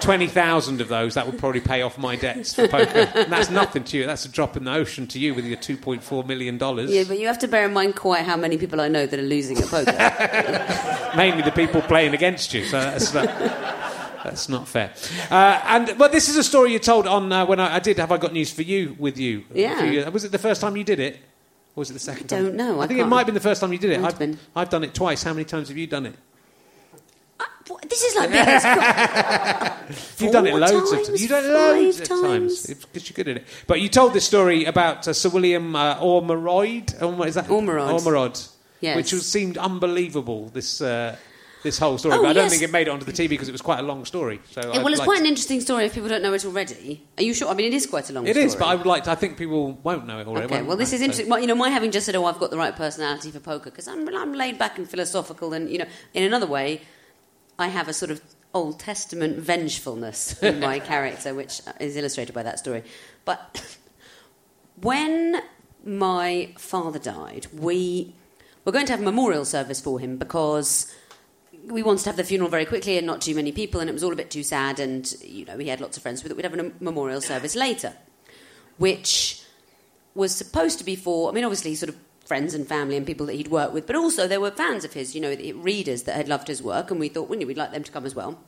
twenty thousand of those, that would probably pay off my debts for poker. And that's nothing to you. That's a drop in the ocean to you with your two point four million dollars. Yeah, but you have to bear in mind quite how many people I know that are losing at poker. Mainly the people playing against you, so that's not, that's not fair. Uh, and well, this is a story you told on uh, when I, I did Have I Got News for You with you. Yeah. Years, was it the first time you did it? Or was it the second I time? don't know. I, I think it can't- might have been the first time you did it. Might I've, have been. I've done it twice. How many times have you done it? I, what, this is like being a You've done it Four loads of times? times. You've done it loads Five of times times? because you're good at it. But you told this story about uh, Sir William uh, Ormerod. Oh, what is that? Ormerod. Ormerod. Yes. Which was, seemed unbelievable. This uh, this whole story, Oh, but I don't yes. think it made it onto the T V because it was quite a long story. So Yeah, I'd well, it's like quite to- an interesting story if people don't know it already. Are you sure? I mean, it is quite a long It story. is, but I would like to. I think people won't know it already. Okay, won't well, this they? is So- interesting. Well, you know, my having just said, oh, I've got the right personality for poker, because I'm, I'm laid back and philosophical, and, you know, in another way, I have a sort of Old Testament vengefulness in my character, which is illustrated by that story. But when my father died, we were going to have a memorial service for him because we wanted to have the funeral very quickly and not too many people, and it was all a bit too sad, and, you know, he had lots of friends with it. We'd have a memorial service later, which was supposed to be for, I mean, obviously, sort of friends and family and people that he'd worked with, but also there were fans of his, you know, readers that had loved his work, and we thought, well, we'd like them to come as well.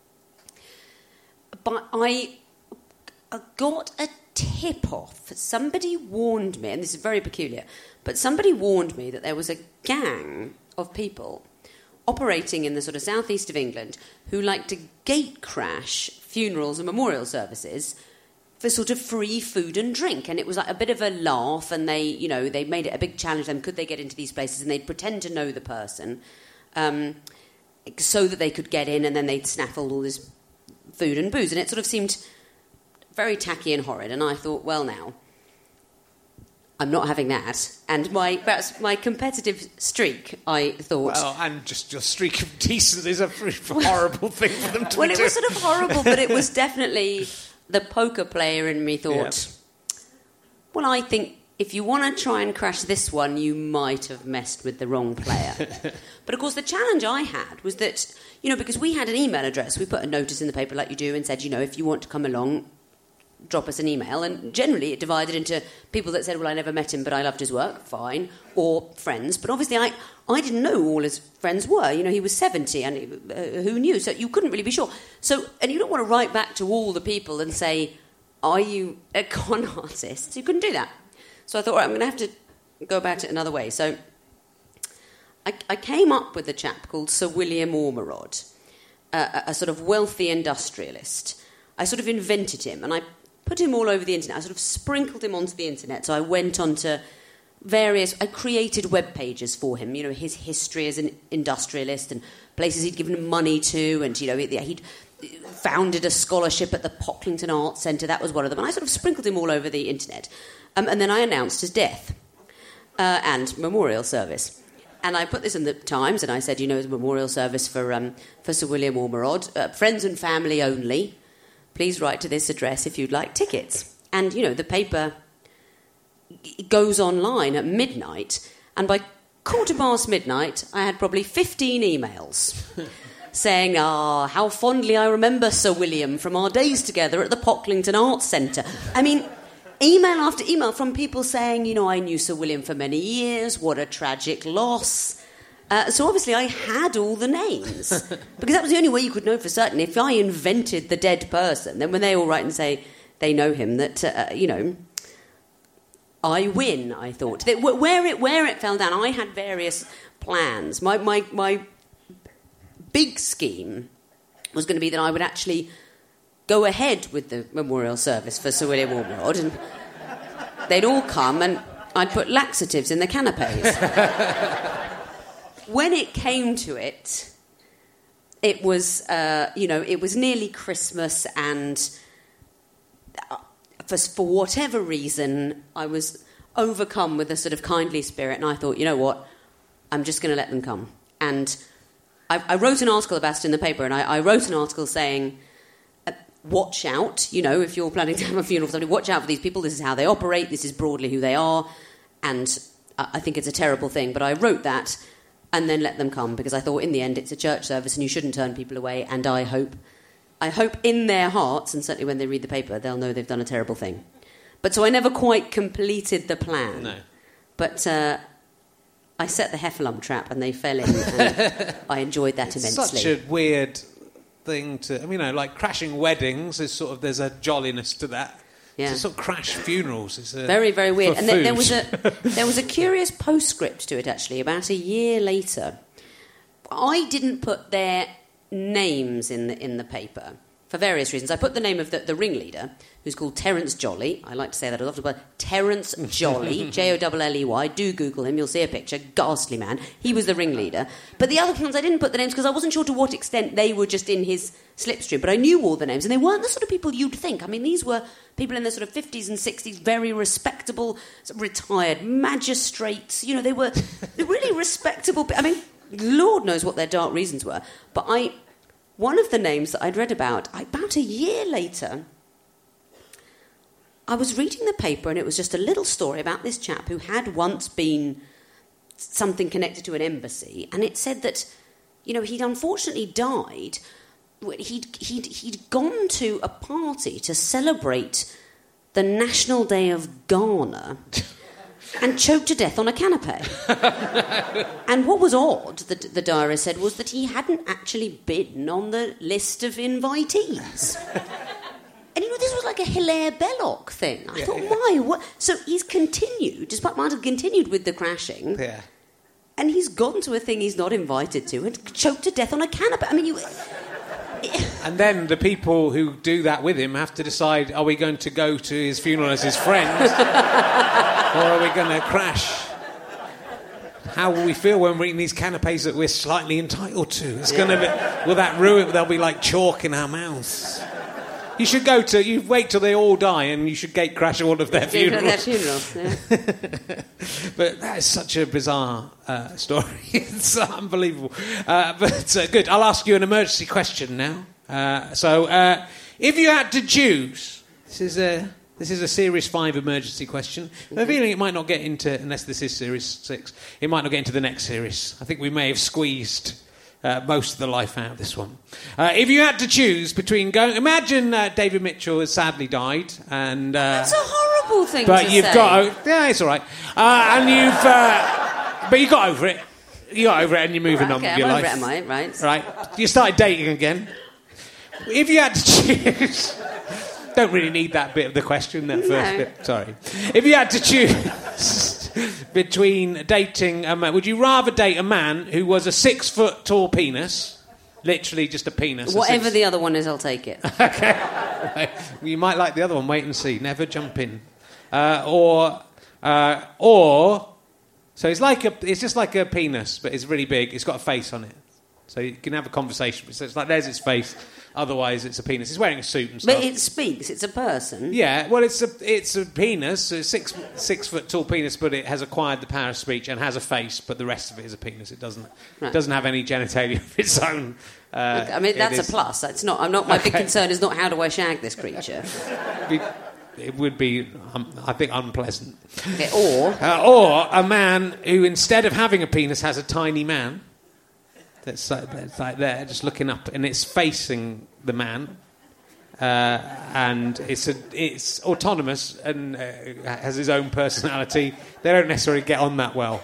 But I got a tip-off. Somebody warned me, and this is very peculiar, but somebody warned me that there was a gang of people operating in the sort of southeast of England who like to gate crash funerals and memorial services for sort of free food and drink. And it was like a bit of a laugh, and they, you know, they made it a big challenge to them. Could they get into these places? And they'd pretend to know the person um, so that they could get in, and then they'd snaffle all this food and booze. And it sort of seemed very tacky and horrid. And I thought, well, now, I'm not having that. And my perhaps my competitive streak, I thought... Well, and just your streak of decency is a horrible thing for them to Well, be it doing. was sort of horrible, but it was definitely... The poker player in me thought, Yeah. well, I think if you want to try and crash this one, you might have messed with the wrong player. But, of course, the challenge I had was that, you know, because we had an email address, we put a notice in the paper like you do and said, you know, if you want to come along, drop us an email. And generally it divided into people that said, well, I never met him, but I loved his work, fine, or friends. But obviously I, I didn't know who all his friends were. You know, he was seventy, and uh, who knew? So you couldn't really be sure. So, and you don't want to write back to all the people and say, are you a con artist? So you couldn't do that. So I thought, all right, I'm going to have to go about it another way. So I, I came up with a chap called Sir William Ormerod, a, a sort of wealthy industrialist. I sort of invented him, and I put him all over the internet. I sort of sprinkled him onto the internet. So I went onto various... I created web pages for him, you know, his history as an industrialist and places he'd given money to, and, you know, he'd founded a scholarship at the Pocklington Arts Centre. That was one of them. And I sort of sprinkled him all over the internet. Um, and then I announced his death uh, and memorial service. And I put this in the Times, and I said, you know, it's a memorial service for, um, for Sir William Ormerod, uh, friends and family only. Please write to this address if you'd like tickets. And, you know, the paper g- goes online at midnight, and by quarter past midnight, I had probably fifteen emails saying, ah, how fondly I remember Sir William from our days together at the Pocklington Arts Centre. I mean, email after email from people saying, you know, I knew Sir William for many years, what a tragic loss. Uh, so obviously I had all the names, because that was the only way you could know for certain. If I invented the dead person, then when they all write and say they know him, that, uh, you know, I win, I thought. That where it where it fell down, I had various plans. My, my, my big scheme was going to be that I would actually go ahead with the memorial service for Sir William Ormerod, and they'd all come, and I'd put laxatives in the canapes. When it came to it, it was, uh, you know, it was nearly Christmas, and for, for whatever reason, I was overcome with a sort of kindly spirit, and I thought, you know what, I'm just going to let them come. And I, I wrote an article about it in the paper, and I, I wrote an article saying, uh, watch out, you know, if you're planning to have a funeral for somebody, watch out for these people, this is how they operate, this is broadly who they are, and I, I think it's a terrible thing, but I wrote that and then let them come, because I thought in the end it's a church service and you shouldn't turn people away, and I hope I hope in their hearts, and certainly when they read the paper, they'll know they've done a terrible thing. But so I never quite completed the plan. No. But uh, I set the heffalump trap and they fell in, and I enjoyed that It's immensely. such a weird thing to... I mean, you know, like crashing weddings is sort of... There's a jolliness to that. Yeah. To sort of crash funerals is a, Very, very weird. for And there, there food. was a there was a curious postscript to it, actually, about a year later. I didn't put their names in the, in the paper for various reasons. I put the name of the, the ringleader, who's called Terence Jolly. I like to say that a lot, but Terence Jolly, J O L L E Y. Do Google him, you'll see a picture. Ghastly man. He was the ringleader. But the other ones, I didn't put the names because I wasn't sure to what extent they were just in his slipstream. But I knew all the names, and they weren't the sort of people you'd think. I mean, these were people in their sort of fifties and sixties, very respectable, sort of retired magistrates. You know, they were really respectable. I mean, Lord knows what their dark reasons were. But I... One of the names that I'd read about, about a year later, I was reading the paper and it was just a little story about this chap who had once been something connected to an embassy, and it said that, you know, he'd unfortunately died. He'd, he'd, he'd gone to a party to celebrate the National Day of Ghana and choked to death on a canapé. And what was odd, the, the diary said, was that he hadn't actually been on the list of invitees. And, you know, this was like a Hilaire Belloc thing. I Yeah, thought, yeah. why? What? So he's continued, despite might have continued with the crashing, Yeah. and he's gone to a thing he's not invited to and choked to death on a canapé. I mean, you... And then the people who do that with him have to decide, are we going to go to his funeral as his friend, or are we going to crash? How will we feel when we're eating these canapes that we're slightly entitled to? It's going to be... Will that ruin... There'll be like chalk in our mouths. You should go to... You wait till they all die and you should gate crash all of their funerals. Their funerals, yeah. But that is such a bizarre uh, story. It's unbelievable. Uh, but uh, good. I'll ask you an emergency question now. Uh, so, uh, if you had to choose, this is a this is a Series Five emergency question. I have a feeling it might not get into, unless this is Series Six, it might not get into the next series. I think we may have squeezed uh, most of the life out of this one. Uh, if you had to choose between going, imagine uh, David Mitchell has sadly died, and. Uh, That's a horrible thing But to you've say. got, yeah, it's all right. Uh, and you've, uh, but you got over it. You got over it, and you're moving Right, on okay, with your I'm life. over it, am I? Right. Right. You started dating again. If you had to choose, don't really need that bit of the question. That first No. bit. Sorry. If you had to choose between dating a man, would you rather date a man who was a six foot tall penis, literally just a penis? a Whatever six- the other one is, I'll take it. Okay. You might like the other one. Wait and see. Never jump in. Uh, or, uh, or, so it's like a, it's just like a penis, but it's really big. It's got a face on it, so you can have a conversation. So it's like there's its face. Otherwise, it's a penis. It's wearing a suit and stuff. But it speaks. It's a person. Yeah, well, it's a it's a penis, so it's six six foot tall penis, but it has acquired the power of speech and has a face, but the rest of it is a penis. It doesn't Right. doesn't have any genitalia of its own. Uh, I mean, it that's is- a plus. That's not. I'm not. My big Okay. concern is not how do I shag this creature. be- It would be, um, I think, unpleasant. Okay, or Uh, or a man who, instead of having a penis, has a tiny man that's like, that's like there, just looking up, and it's facing the man, uh, and it's a, it's autonomous and uh, has his own personality. They don't necessarily get on that well.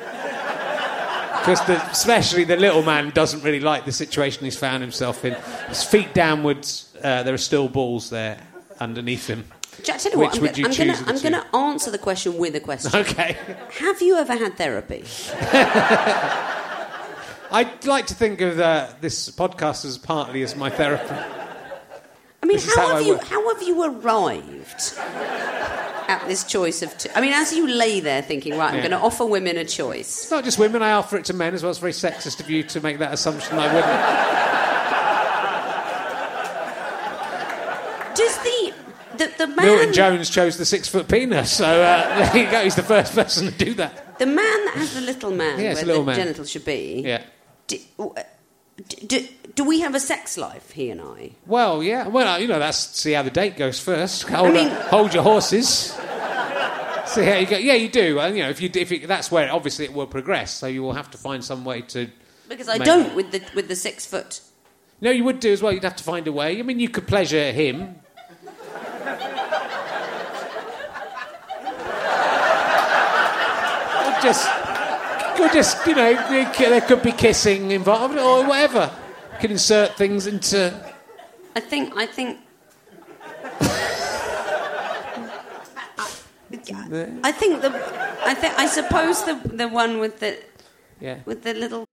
Because especially the little man doesn't really like the situation he's found himself in. His feet downwards, uh, there are still balls there underneath him. Jack, tell you what, Which I'm, would go- you I'm choose gonna, of the I'm two? going to answer the question with a question. Okay. Have you ever had therapy? I'd like to think of uh, this podcast as partly as my therapy. I mean, This is how, how I have you work. how have you arrived at this choice of two? I mean, as you lay there thinking, right, I'm Yeah. going to offer women a choice. It's not just women, I offer it to men as well. It's very sexist of you to make that assumption. I wouldn't. Does the the, the man Milton Jones chose the six-foot penis, so uh, there you go. He's the first person to do that. the man that has the little man Yeah, it's where a little the man. genitals should be? Yeah. Do, uh, do, do we have a sex life, he and I? Well, yeah. Well, you know, that's see how the date goes first. Hold, I mean- uh, hold your horses. See how you go. Yeah, you do. And you know, if you if you, that's where obviously it will progress. So you will have to find some way to. Because I Maybe. don't with the with the six foot No, you would do as well. You'd have to find a way. I mean, you could pleasure him. or just, or just, you know, there could be kissing involved or whatever. You could insert things into... I think, I think... I think the, I think, I suppose the the one with the, yeah, with the little.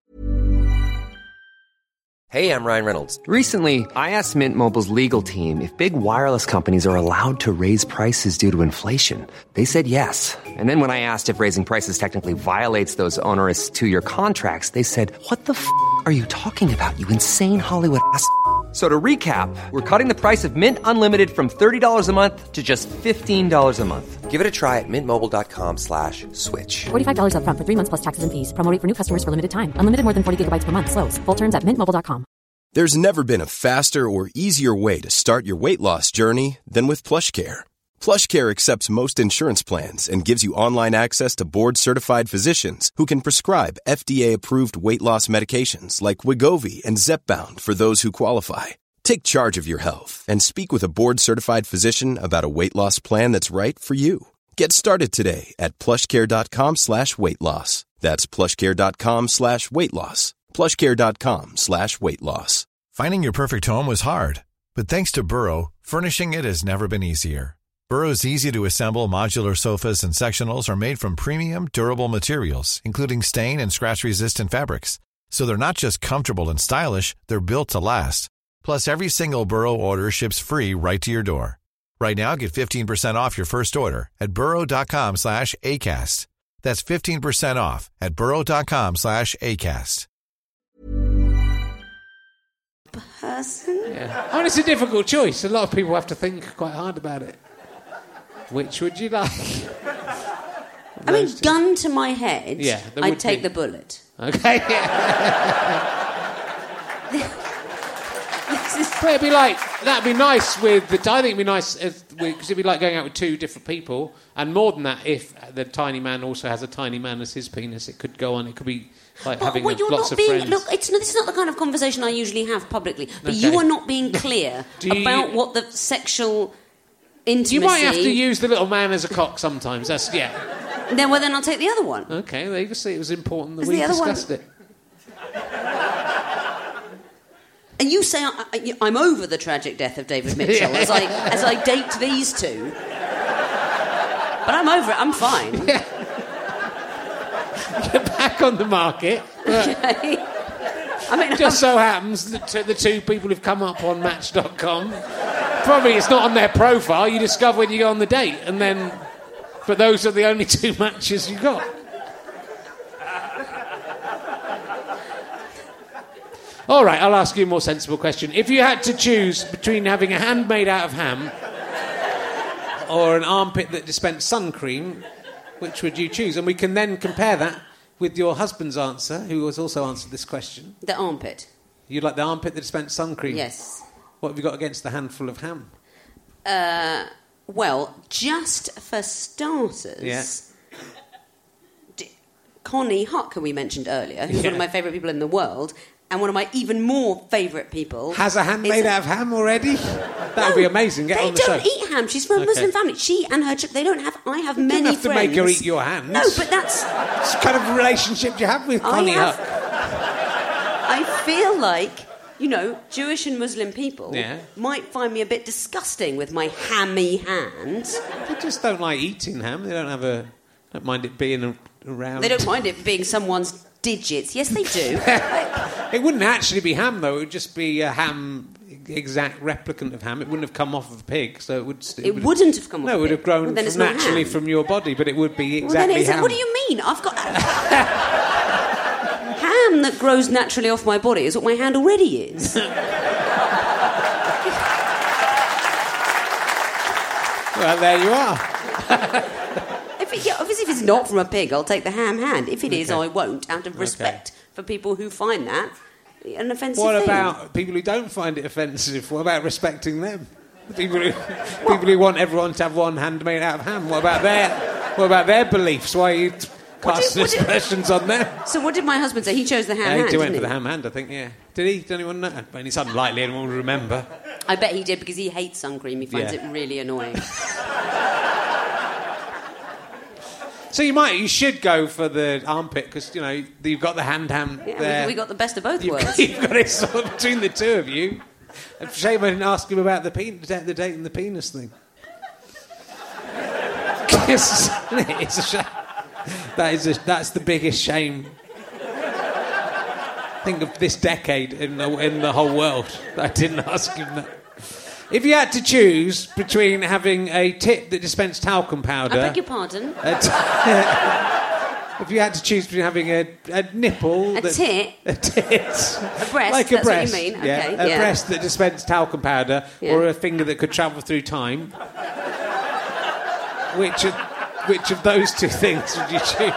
Hey, I'm Ryan Reynolds. Recently, I asked Mint Mobile's legal team if big wireless companies are allowed to raise prices due to inflation. They said yes. And then when I asked if raising prices technically violates those onerous two-year contracts, they said, "What the f*** are you talking about? You insane Hollywood ass." So to recap, we're cutting the price of Mint Unlimited from thirty dollars a month to just fifteen dollars a month. Give it a try at mintmobile.com slash switch. forty-five dollars up front for three months plus taxes and fees. Promo rate for new customers for limited time. Unlimited more than forty gigabytes per month. Slows full terms at mint mobile dot com. There's never been a faster or easier way to start your weight loss journey than with PlushCare. PlushCare accepts most insurance plans and gives you online access to board-certified physicians who can prescribe F D A-approved weight loss medications like Wegovy and Zepbound for those who qualify. Take charge of your health and speak with a board-certified physician about a weight loss plan that's right for you. Get started today at plushcare.com slash weight loss. That's plushcare.com slash weight loss. plushcare.com slash weight loss. Finding your perfect home was hard, but thanks to Burrow, furnishing it has never been easier. Burrow's easy-to-assemble modular sofas and sectionals are made from premium, durable materials, including stain and scratch-resistant fabrics. So they're not just comfortable and stylish, they're built to last. Plus, every single Burrow order ships free right to your door. Right now, get fifteen percent off your first order at burrow.com slash ACAST. That's fifteen percent off at burrow.com slash ACAST. Person? Yeah. I mean, it's a difficult choice. A lot of people have to think quite hard about it. Which would you like? I mean, gun to my head, yeah, I'd take be. the bullet. Okay. But it'd be like, that'd be nice with the, I think it'd be nice, because it'd be like going out with two different people, and more than that, if the tiny man also has a tiny man as his penis, it could go on, it could be like but, having well, a, you're lots not of being, friends. Look, it's, this is not the kind of conversation I usually have publicly, but Okay. you are not being clear you, about what the sexual intimacy... You might have to use the little man as a cock sometimes, that's, yeah. Then, well, then I'll take the other one. Okay, there you can see it was important that Is we the other discussed one... it. And you say I, I, I'm over the tragic death of David Mitchell Yeah. as I as I date these two. But I'm over it. I'm fine. Yeah. You're back on the market. Okay. I mean, it just so happens that t- the two people who've come up on Match dot com, probably it's not on their profile. You discover when you go on the date, and then, but those are the only two matches you got. All right, I'll ask you a more sensible question. If you had to choose between having a hand made out of ham or an armpit that dispensed sun cream, which would you choose? And we can then compare that with your husband's answer, who has also answered this question. The armpit. You'd like the armpit that dispensed sun cream? Yes. What have you got against the handful of ham? Uh, well, just for starters... Yeah. D- Connie Huck, who we mentioned earlier, who's Yeah. one of my favourite people in the world... And one of my even more favourite people... Has a hand made out of ham already? That would be amazing. Get they on the don't show. eat ham. She's from a Okay. Muslim family. She and her... They don't have... I have You many don't have friends... to make her eat your hands. No, but that's... It's the kind of relationship you have with I Connie have- Huck. I feel like, you know, Jewish and Muslim people Yeah. might find me a bit disgusting with my hammy hand. They just don't like eating ham. They don't have a... Don't mind it being a, around. They don't mind it being someone's digits. Yes, they do. It wouldn't actually be ham, though. It would just be a ham, exact replicant of ham. It wouldn't have come off of a pig, so it would... It, It would wouldn't have come off No, a it would pig. have grown Well, then from it's not naturally ham. from your body, but it would be Well, then exactly is it, ham. what do you mean? I've got... ham that grows naturally off my body is what my hand already is. Well, there you are. If it, yeah, obviously, if it's not from a pig, I'll take the ham hand. If it is, Okay. I won't, out of respect for people who find that an offensive What thing. about people who don't find it offensive? What about respecting them? People who, people who want everyone to have one hand made out of ham. What about their, what about their beliefs? Why are you t- cast what did- aspersions on them. So what did my husband say? He chose the ham Yeah, hand, he went didn't for the he? ham hand, I think, yeah. Did he? Does anyone know? I mean, it's unlikely anyone will remember. I bet he did, because he hates sun cream. He finds Yeah. it really annoying. So you might, you should go for the armpit, because, you know, you've got the hand ham Yeah, there. we, we got the best of both You've worlds. got, you've got it sort of between the two of you. It's a shame I didn't ask him about the, pen, the date and the penis thing. it's, it's a shame. That is a, that's the biggest shame. Think of this decade in the, in the whole world. I didn't ask him that. If you had to choose between having a tit that dispensed talcum powder... I beg your pardon? a t- if you had to choose between having a, a nipple... A that, tit? A tit. A breast, Like a that's breast. what you mean? Yeah, Okay, a yeah. breast that dispensed talcum powder, Yeah. or a finger that could travel through time. Which of, which of those two things would you choose?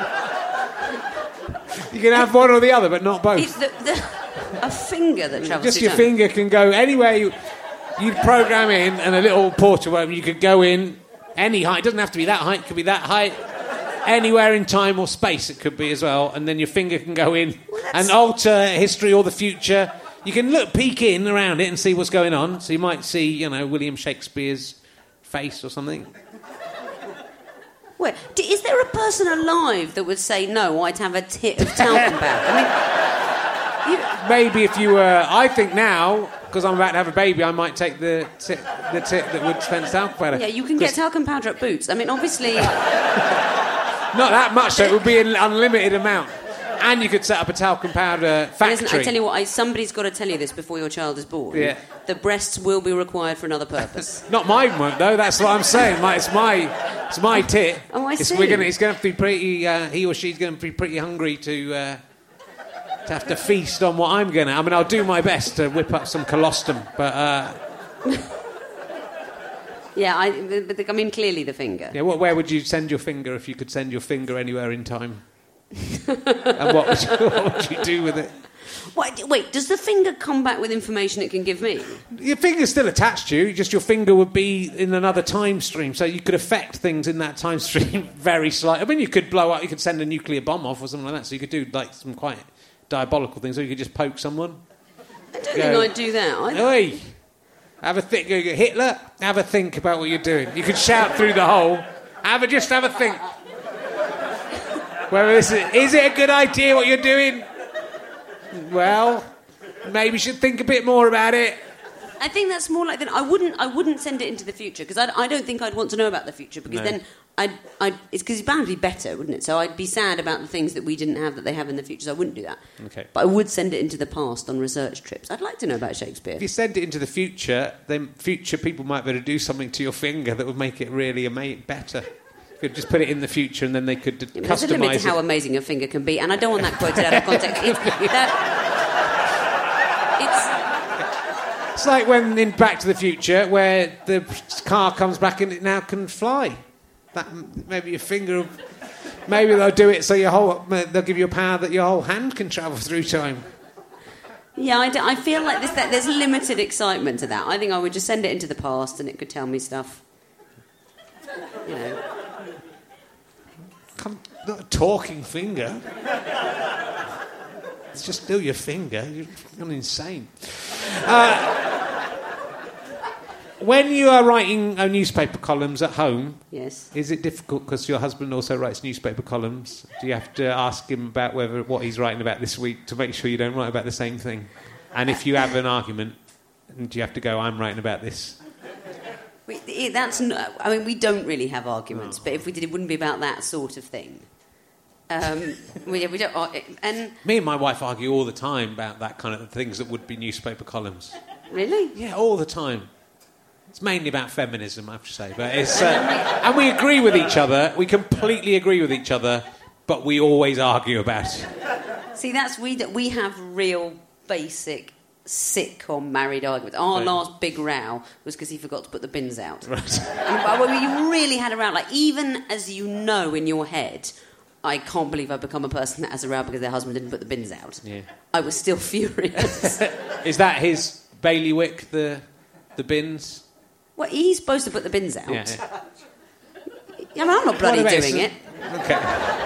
You can have one or the other, but not both. It's the, the, a finger that travels Just through your time. finger can go anywhere you... You'd program in, and a little portal where you could go in any height. It doesn't have to be that height. It could be that height. Anywhere in time or space it could be as well. And then your finger can go in and alter history or the future. You can look, peek in around it and see what's going on. So you might see, you know, William Shakespeare's face or something. Wait, d- is there a person alive that would say, no, I'd have a tit of talcum powder? I mean, you, Maybe if you were... I think now, because I'm about to have a baby, I might take the tit, the tit that would dispense talcum powder. yeah, you can get talcum powder at Boots. I mean, obviously... Not that much, so it would be an unlimited amount. And you could set up a talcum powder factory. Listen, I tell you what, I, somebody's got to tell you this before your child is born. Yeah. The breasts will be required for another purpose. Not mine won't, though. That's what I'm saying. My, it's my, it's my tit. Oh, I it's, see. We're gonna, it's going to be pretty. Uh, he or she's going to be pretty hungry to uh, to have to feast on what I'm going to. I mean, I'll do my best to whip up some colostrum, but uh, Yeah, I, but the, I mean, clearly the finger. yeah. What, where would you send your finger if you could send your finger anywhere in time? And what would, you, what would you do with it? Wait, wait, does the finger come back with information it can give me? Your finger's still attached to you, just your finger would be in another time stream, so you could affect things in that time stream very slightly. I mean, you could blow up, you could send a nuclear bomb off or something like that, so you could do, like, some quite diabolical things, or you could just poke someone. I don't Go, think I'd do that. I, Oi! Have a think, Hitler, have a think about what you're doing. You could shout through the hole, have a, just have a think. Whether this is, is it a good idea what you're doing? Well, maybe you should think a bit more about it. I think that's more like that. I wouldn't. I wouldn't send it into the future because I, I don't think I'd want to know about the future because No. then I'd. I'd it's because it's bound to be better, wouldn't it? So I'd be sad about the things that we didn't have that they have in the future. So I wouldn't do that. Okay. But I would send it into the past on research trips. I'd like to know about Shakespeare. If you send it into the future, then future people might be able to do something to your finger that would make it really ama- better. You could just put it in the future and then they could d- Yeah, but there's a limit customise to how it. amazing a finger can be, and I don't want that quoted out of context. It's, that, it's It's like when in Back to the Future, where the car comes back and it now can fly. That maybe your finger, maybe they'll do it so your whole, they'll give you a power that your whole hand can travel through time. Yeah, I, do, I feel like this, that there's limited excitement to that. I think I would just send it into the past and it could tell me stuff. You know. Come, not a talking finger. It's just still your finger. You're gone insane. Uh, when you are writing uh, newspaper columns at home, Yes. is it difficult because your husband also writes newspaper columns? Do you have to ask him about whether what he's writing about this week to make sure you don't write about the same thing? And if you have an argument, do you have to go, I'm writing about this? We, it, that's no, I mean, we don't really have arguments, Oh. but if we did, it wouldn't be about that sort of thing. Um, we, we don't, ar- and Me and my wife argue all the time about that kind of things that would be newspaper columns. really, Yeah, all the time. It's mainly about feminism, I have to say. But it's, uh, and we agree with each other. We completely agree with each other, but we always argue about it. see, that's we that we have real basic sitcom married arguments. Our Right. last big row was because he forgot to put the bins out. Right. And, well, you really had a row. Like, even as you know in your head, I can't believe I've become a person that has a row because their husband didn't put the bins out. Yeah. I was still furious. Is that his bailiwick, the the bins? Well, he's supposed to put the bins out. Yeah, yeah. Yeah, I mean, I'm not bloody What about doing it? it. Okay.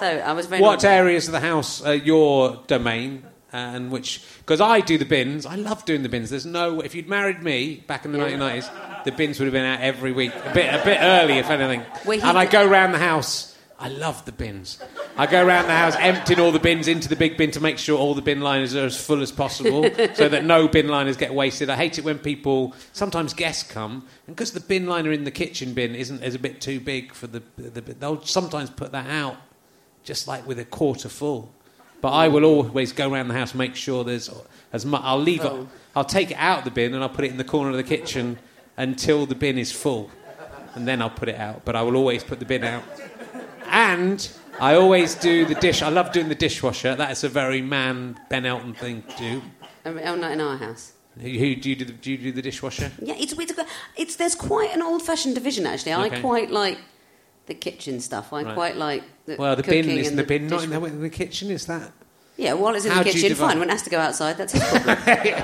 So I was very. What naughty. areas of the house are your domain? And which, because I do the bins, I love doing the bins. There's no, if you'd married me back in the nineteen nineties, the bins would have been out every week, a bit, a bit early, if anything. Well, he- and I go round the house. I love the bins. I go around the house, emptying all the bins into the big bin to make sure all the bin liners are as full as possible, so that no bin liners get wasted. I hate it when people, sometimes guests come, and because the bin liner in the kitchen bin isn't is a bit too big for the, the, they'll sometimes put that out, just like with a quarter full. But I will always go around the house and make sure there's as much. I'll leave Oh. it. I'll take it out of the bin and I'll put it in the corner of the kitchen until the bin is full, and then I'll put it out. But I will always put the bin out. And I always do the dish. I love doing the dishwasher. That's a very man Ben Elton thing to do. Oh, not in our house. Who, who do you do? The, do you do the dishwasher? Yeah, it's, it's, it's there's quite an old-fashioned division actually. I Okay. quite like the kitchen stuff. I Right. quite like the Well, the cooking bin is in and the bin, not in dish- the, in the kitchen. Is that? Yeah, while it's in How the do you kitchen, divide- fine. When it has to go outside, that's his problem.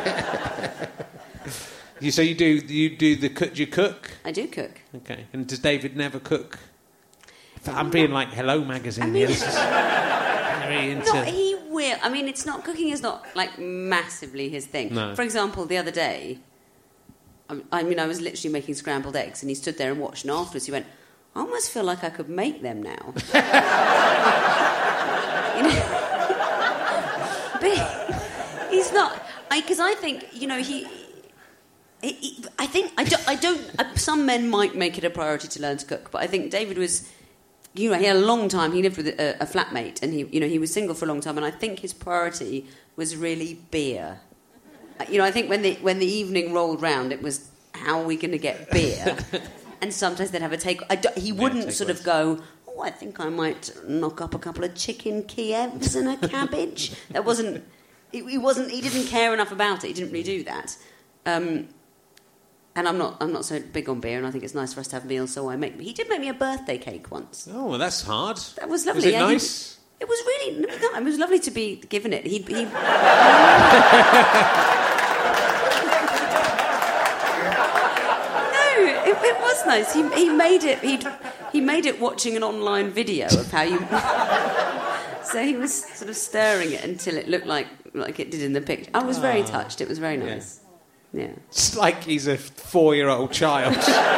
You, so you do you do the cook? You cook? I do cook. Okay. And does David never cook? I'm being like Hello Magazine I mean- here. This is very into. No, he will. I mean, it's not cooking is not like massively his thing. No. For example, the other day, I, I mean, I was literally making scrambled eggs, and he stood there and watched, and afterwards he went, "I almost feel like I could make them now." You know? But he's not, because I, I think you know he. he- he- I think I don't. I don't uh, some men might make it a priority to learn to cook, but I think David was. You know, he had a long time. He lived with a, a flatmate, and he, you know, he was single for a long time. And I think his priority was really beer. Uh, You know, I think when the when the evening rolled round, it was how are we going to get beer? And sometimes they'd have a take. I do, he wouldn't take sort of go. Oh, I think I might knock up a couple of chicken Kievs and a cabbage. That wasn't. He, he wasn't. He didn't care enough about it. He didn't really do that. Um, And I'm not, I'm not so big on beer, and I think it's nice for us to have meals, so I make... He did make me a birthday cake once. Oh, well, that's hard. That was lovely. Was it yeah, he- nice? it was really... No, it was lovely to be given it. He... he no, it, it was nice. He, he made it... He he made it watching an online video of how you... So he was sort of stirring it until it looked like like it did in the picture. I was very touched. It was very nice. Yeah. It's like he's a four-year-old child.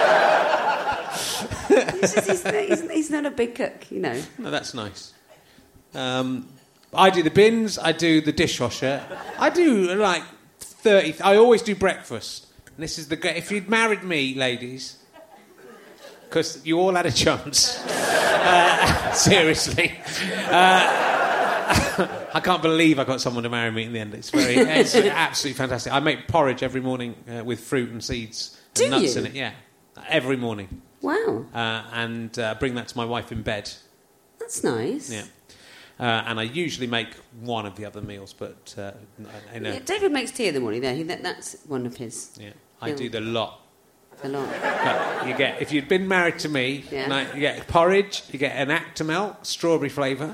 He's, just, he's, he's, he's not a big cook, you know. No, that's nice. Um, I do the bins. I do the dishwasher. I do like thirty. I always do breakfast. And this is the great. If you'd married me, ladies, because you all had a chance. Uh, seriously. Uh, I can't believe I got someone to marry me in the end. It's very, it's absolutely fantastic. I make porridge every morning uh, with fruit and seeds and Do nuts you? in it. Yeah, every morning. Wow, Uh, and uh, bring that to my wife in bed. that's nice. Yeah. Uh, and I usually make one of the other meals, but uh, I, I know. Yeah, David makes tea in the morning. There, he, that, that's one of his. Yeah, I Yeah. do the lot. A lot. But you get, if you'd been married to me, Yeah. and I- you get porridge, you get an Actimel, strawberry flavour.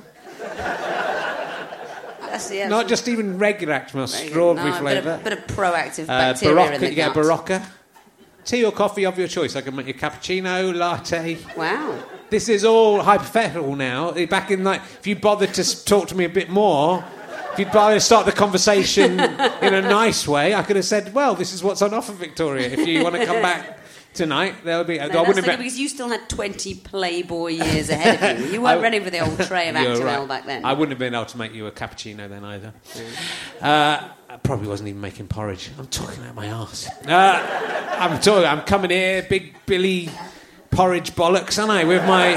That's, yeah, Not that's- just even regular Actimel, very good. strawberry No, flavour. Bit of, bit of proactive Uh, bacteria Barocca, in the you get a gut. Barocca. Tea or coffee of your choice. I can make you cappuccino, latte. Wow. This is all hypothetical now. Back in like, if you bothered to s- talk to me a bit more, if you'd bother to start the conversation in a nice way, I could have said, "Well, this is what's on offer, Victoria. If you want to come back tonight, there'll be." No, I that's wouldn't like have. because you still had twenty Playboy years ahead of you. You weren't I- ready for the old tray of You're Actimel right. back then. I wouldn't have been able to make you a cappuccino then either. Uh, I probably wasn't even making porridge. I'm talking out my arse. Uh, I'm talking. I'm coming here, big Billy porridge bollocks, aren't I? With my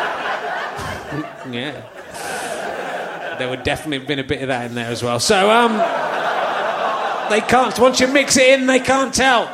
yeah. There would definitely have been a bit of that in there as well. So um, they can't. Once you mix it in, they can't tell.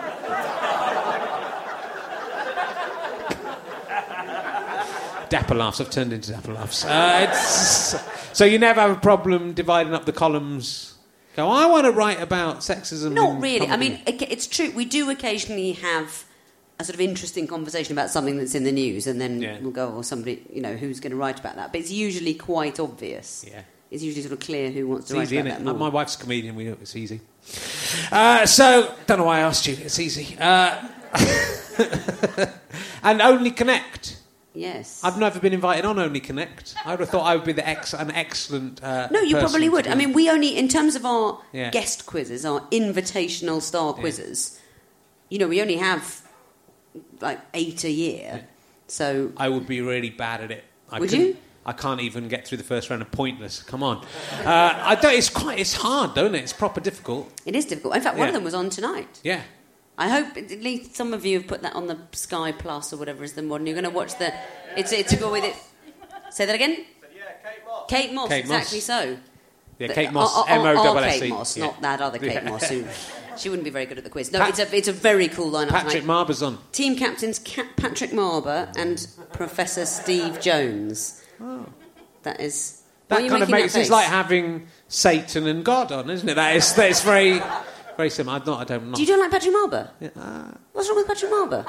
Dapper laughs. I've turned into dapper laughs. Uh, it's, so you never have a problem dividing up the columns. Go, I want to write about sexism. Not in really. I comedy." mean, it- it's true. We do occasionally have a sort of interesting conversation about something that's in the news, and then Yeah. we'll go, or somebody, you know, who's going to write about that. But it's usually quite obvious. Yeah. It's usually sort of clear who wants It's to write easy, about isn't that it? more. My wife's a comedian. We know it's easy. Uh, so, don't know why I asked you. It's easy. Uh, and only connect. Yes. I've never been invited on Only Connect. I would have thought I would be the ex- an excellent uh, No, you person probably would. to I be- mean, we only, in terms of our Yeah. guest quizzes, our invitational style quizzes, you know, we only have like eight a year. So I would be really bad at it. I Would couldn't- you? I can't even get through the first round of Pointless. Come on. Uh, I don't, it's quite. It's hard, don't it? It's proper difficult. it is difficult. In fact, one Yeah. of them was on tonight. Yeah. I hope at least some of you have put that on the Sky Plus or whatever is the one. You're going to watch the. It's it's to go with it. Say that again. Yeah, Kate Moss. Kate Moss, Kate exactly Moss. so. Yeah, The- Kate Moss, our- our- M O our S S E. Kate Moss, Yeah. not that other Kate Yeah. Moss. Who, she wouldn't be very good at the quiz. No, Pat- it's a it's a very cool lineup Patrick tonight. Marber's on. Team captains Ca- Patrick Marber and Professor Steve Jones. Oh. That is. Why are That you kind of making makes that it's face? like having Satan and God on, isn't it? That is. That's very, very similar. I'm not. I don't. I'm not Do you don't like Patrick Marber? Yeah, uh, What's wrong with Patrick Marber?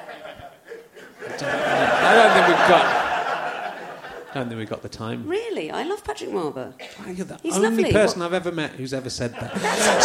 I don't think we've got. I don't think we've got the time. Really, I love Patrick Marber. Oh, you're the He's only lovely. person What- I've ever met who's ever said that.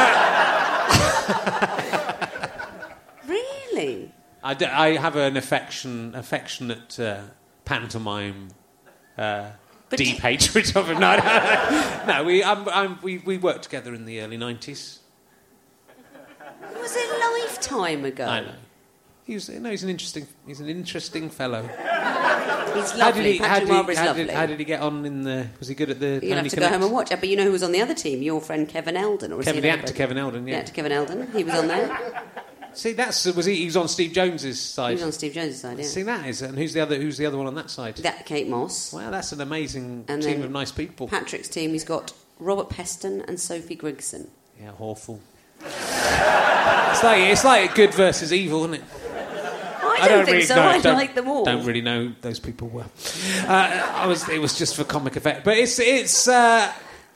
So, uh, Really? I, d- I have an affection, affectionate uh, pantomime, uh, But deep do- hatred of him. No, no, no we, I'm, I'm, we, we worked together in the early nineties. It was a lifetime ago. I know. He was, no, he's an interesting, he's an interesting fellow. He's How lovely. did he? How Patrick did he, Marber is how lovely. did, how did he get on in the? Was he good at the? You'll have Only to go Connect? home and watch it. But you know who was on the other team? Your friend Kevin Eldon. Or was Kevin, he the another actor person? Kevin Eldon. The Yeah. actor Kevin Eldon. He was on there. See, that's was he? He was on Steve Jones's side. He was on Steve Jones' side, yeah. See, that is, and who's the other? Who's the other one on that side? That Kate Moss. Wow, that's an amazing And team then of nice people. Patrick's team, he's got Robert Peston and Sophie Grigson. Yeah, awful. It's like it's like good versus evil, isn't it? I don't, think really so. know, I don't- like them all. Don't really know those people well. Uh, I was. It was just for comic effect, but it's it's uh,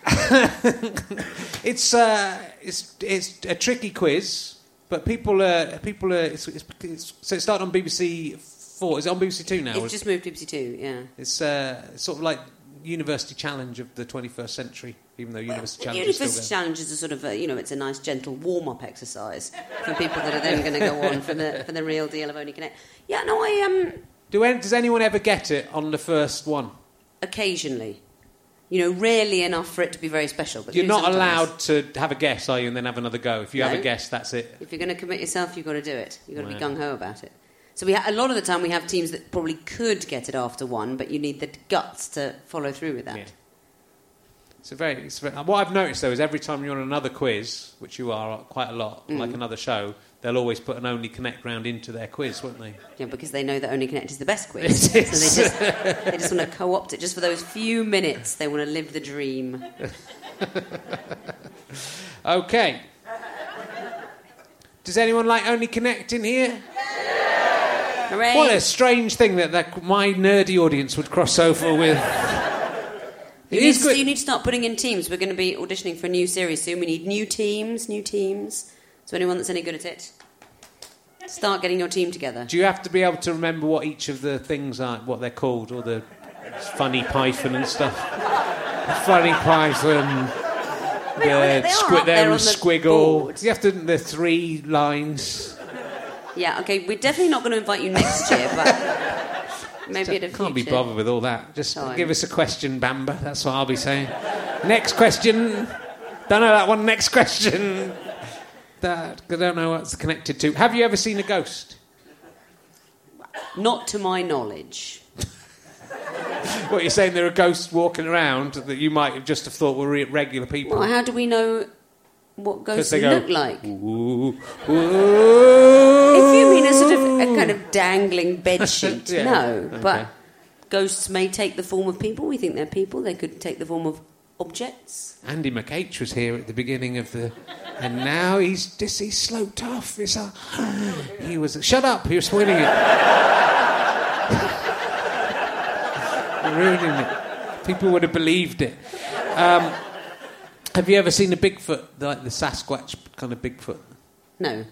it's uh, it's it's a tricky quiz. But people are people are. It's, it's, it's, so it started on B B C Four. Is it on B B C Two now? It's just moved to B B C Two, yeah. It's uh, sort of like University Challenge of the twenty-first century, even though University The Challenge is still University there. Challenge is a sort of, a, you know, it's a nice gentle warm-up exercise for people that are then going to go on for the for the real deal of Only Connect. Yeah, no, I um Do any, does anyone ever get it on the first one? occasionally, you know, rarely enough for it to be very special. But You're do not sometimes. allowed to have a guess, are you, and then have another go? If you have No. a guess, that's it. If you're going to commit yourself, you've got to do it. You've got to be Wow. gung ho about it. So we ha- a lot of the time we have teams that probably could get it after one, but you need the guts to follow through with that. Yeah. It's a very, it's very. What I've noticed though is every time you're on another quiz, which you are quite a lot, Mm. like another show, they'll always put an Only Connect round into their quiz, won't they? Yeah, because they know that Only Connect is the best quiz. It so is. they just, they just want to co-opt it just for those few minutes. They want to live the dream. Okay. Does anyone like Only Connect in here? Hooray! What a strange thing that, that my nerdy audience would cross over with. You It need, is to, good. you need to start putting in teams. We're going to be auditioning for a new series soon. We need new teams, new teams. So anyone that's any good at it, start getting your team together. Do you have to be able to remember what each of the things are, what they're called, or the funny python and stuff? Funny python, They are- the they are squi- up there the on the squiggle. board. You have to the three lines. Yeah, okay, we're definitely not going to invite you next year, but maybe at a Can't be future bothered with all that. Just time. give us a question, Bamba. That's what I'll be saying. Next question. Don't know that one. Next question. That I don't know what's connected to. Have you ever seen a ghost? Not to my knowledge. What, you're saying there are ghosts walking around that you might have just have thought were re- regular people? Well, how do we know what 'Cause ghosts they go, look like? Ooh, ooh. If you mean a sort of a kind of dangling bed sheet, Yeah, no. okay. But ghosts may take the form of people. We think they're people. They could take the form of objects. Andy McH was here at the beginning of the... And now he's, dis- he's sloped off. It's a, he was... Shut up, you're spoiling it. You're ruining it. People would have believed it. Um, have you ever seen a Bigfoot, like the Sasquatch kind of Bigfoot? No.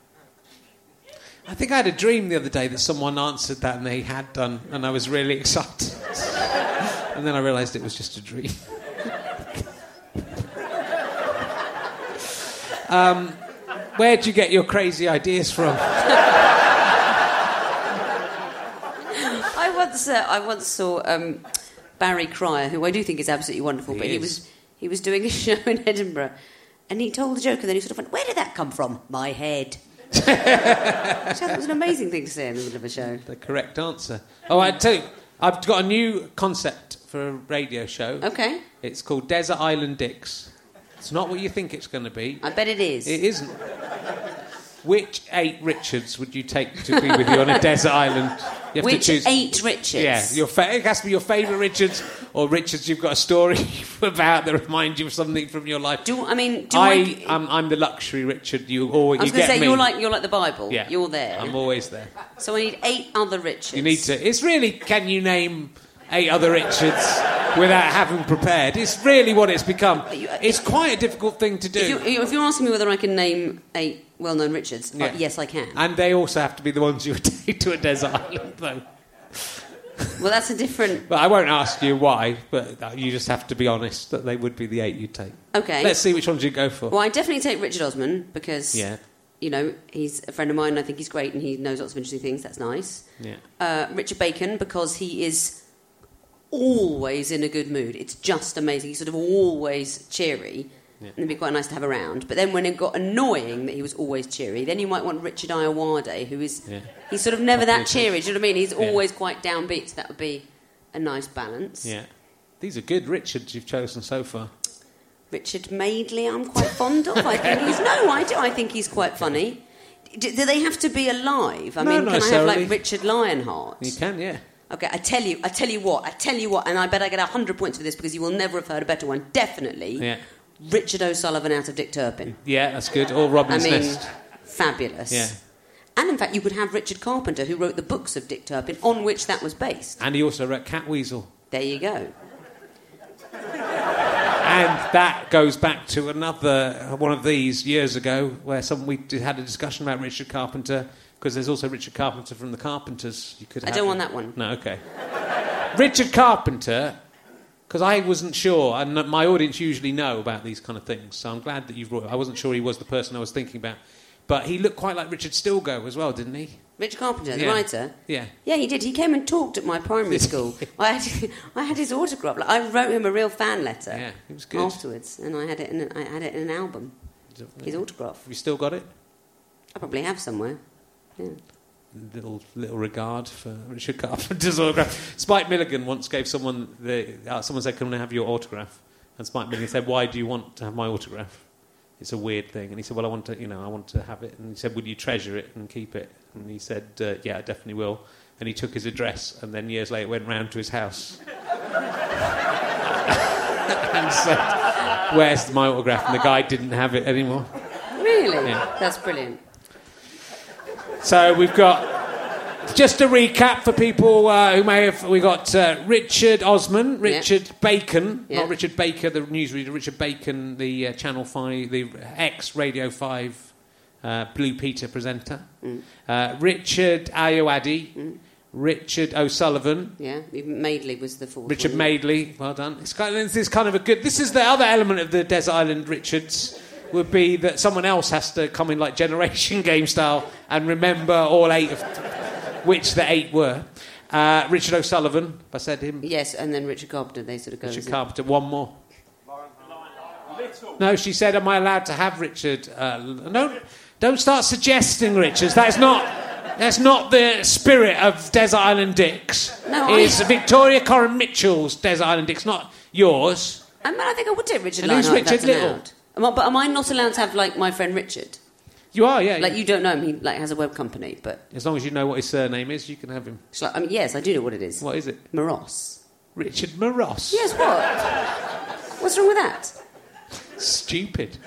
I think I had a dream the other day that someone answered that and they had done, and I was really excited. And then I realised it was just a dream. um, where do you get your crazy ideas from? I once, uh, I once saw um, Barry Cryer, who I do think is absolutely wonderful, He but is. he was he was doing a show in Edinburgh, and he told a joke, and then he sort of went, "Where did that come from? My head." Which I thought was an amazing thing to say in the middle of a show. The correct answer. Oh, I tell you, I've got a new concept for a radio show. Okay. It's called Desert Island Dicks. It's not what you think it's going to be. I bet it is. It isn't. Which eight Richards would you take to be with you on a desert island? You have Which to choose. eight Richards? Yeah, your fa- it has to be your favourite Richards, or Richards you've got a story about that reminds you of something from your life. Do I mean? Do I, I? I'm, I'm the luxury Richard. You always. I was you going to get say me. you're like you're like the Bible. Yeah, You're there. I'm always there. So I need eight other Richards. You need to. It's really. Can you name eight other Richards without having prepared? It's really what it's become. It's quite a difficult thing to do. If you're, if you're asking me whether I can name eight well-known Richards, Yeah. uh, yes, I can. And they also have to be the ones you would take to a desert island, though. Well, that's a different. But I won't ask you why, but you just have to be honest that they would be the eight you'd take. Okay. Let's see which ones you go for. Well, I definitely take Richard Osman because, Yeah. you know, he's a friend of mine and I think he's great and he knows lots of interesting things. That's nice. Yeah. Uh, Richard Bacon because he is always in a good mood. It's just amazing. He's sort of always cheery. Yeah. And it'd be quite nice to have around. But then when it got annoying that he was always cheery, then you might want Richard Iowade, who is... Yeah. He's sort of never that cheery, do you know what I mean? He's Yeah. always quite downbeat, so that would be a nice balance. Yeah. These are good Richards you've chosen so far. Richard Madeley, I'm quite fond of. I think he's no, I do. I think he's quite funny. Do, do they have to be alive? I No, mean, not can I have like necessarily. Richard Lionheart? You can, yeah. Okay, I tell you, I tell you what, I tell you what, and I bet I get a hundred points for this because you will never have heard a better one. Definitely, Yeah. Richard O'Sullivan out of Dick Turpin. Yeah, that's good. Or Robin's I mean, Nest. fabulous. Yeah. And in fact, you could have Richard Carpenter, who wrote the books of Dick Turpin, on which that was based. And he also wrote Catweasel. There you go. And that goes back to another one of these years ago where some we did, had a discussion about Richard Carpenter because there's also Richard Carpenter from the Carpenters. You could. I have don't him. want that one. No, okay. Richard Carpenter, because I wasn't sure, and my audience usually know about these kind of things, so I'm glad that you've brought it. I wasn't sure he was the person I was thinking about, but he looked quite like Richard Stilgoe as well, didn't he? Richard Carpenter, the Yeah. writer. Yeah. Yeah, he did. He came and talked at my primary school. I had, I had his autograph. Like, I wrote him a real fan letter. Yeah, it was good. Afterwards, and I had it. In, I had it in an album. His autograph. Have you still got it? I probably have somewhere. Yeah. Little little regard for Richard Carpenter's autograph. Spike Milligan once gave someone the uh, someone said, "Can I have your autograph?" And Spike Milligan said, "Why do you want to have my autograph? It's a weird thing." And he said, "Well, I want to, you know, I want to have it." And he said, "Will you treasure it and keep it?" And he said, uh, "Yeah, I definitely will." And he took his address, and then years later went round to his house and said, "Where's my autograph?" And the guy didn't have it anymore. Really? Yeah. That's brilliant. So we've got, just to recap for people uh, who may have, we got uh, Richard Osman, Richard Yeah. Bacon, Yeah. not Richard Baker, the newsreader, Richard Bacon, the uh, Channel five, the ex-Radio five uh, Blue Peter presenter, Mm. uh, Richard Ayoade, Mm. Richard O'Sullivan, Yeah, even Madeley was the fourth. Richard one. Madeley, well done. It's kind of, this is kind of a good... This is the other element of the Desert Island Richards, would be that someone else has to come in like Generation Game style and remember all eight of... which the eight were. Uh, Richard O'Sullivan, if I said him. Yes, and then Richard Carpenter, they sort of go... Richard as a- Carpenter, one more. No, she said, am I allowed to have Richard... Uh, no, don't start suggesting Richards. That's not... That's not the spirit of Desert Island Dicks. No, I- It's Victoria Corin Mitchell's Desert Island Dicks, not yours. I mean, I think I would take Richard And who's Lionheart, Richard that's Little? allowed. Am I, but am I not allowed to have, like, my friend Richard? You are, yeah. Like, you don't know him, he, like, has a web company, but... As long as you know what his surname is, you can have him. It's like, I mean, yes, I do know what it is. What is it? Moros. Richard Moros. Yes, what? What's wrong with that? Stupid.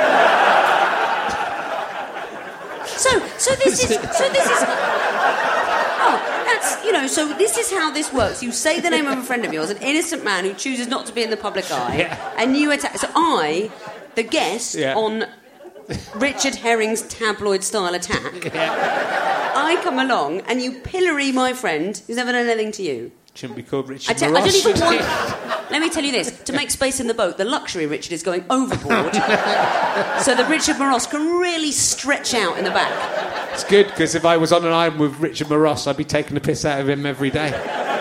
So, so this is, so this is... Oh, that's, you know, so this is how this works. You say the name of a friend of yours, an innocent man who chooses not to be in the public eye, Yeah. and you attack... So I, the guest Yeah. on Richard Herring's tabloid-style attack, Yeah. I come along and you pillory my friend who's never done anything to you. Shouldn't be called Richard I, te- I Moros. don't even want... Let me tell you this. To make space in the boat, the luxury Richard is going overboard so that Richard Moros can really stretch out in the back. It's good, because if I was on an island with Richard Moros, I'd be taking the piss out of him every day.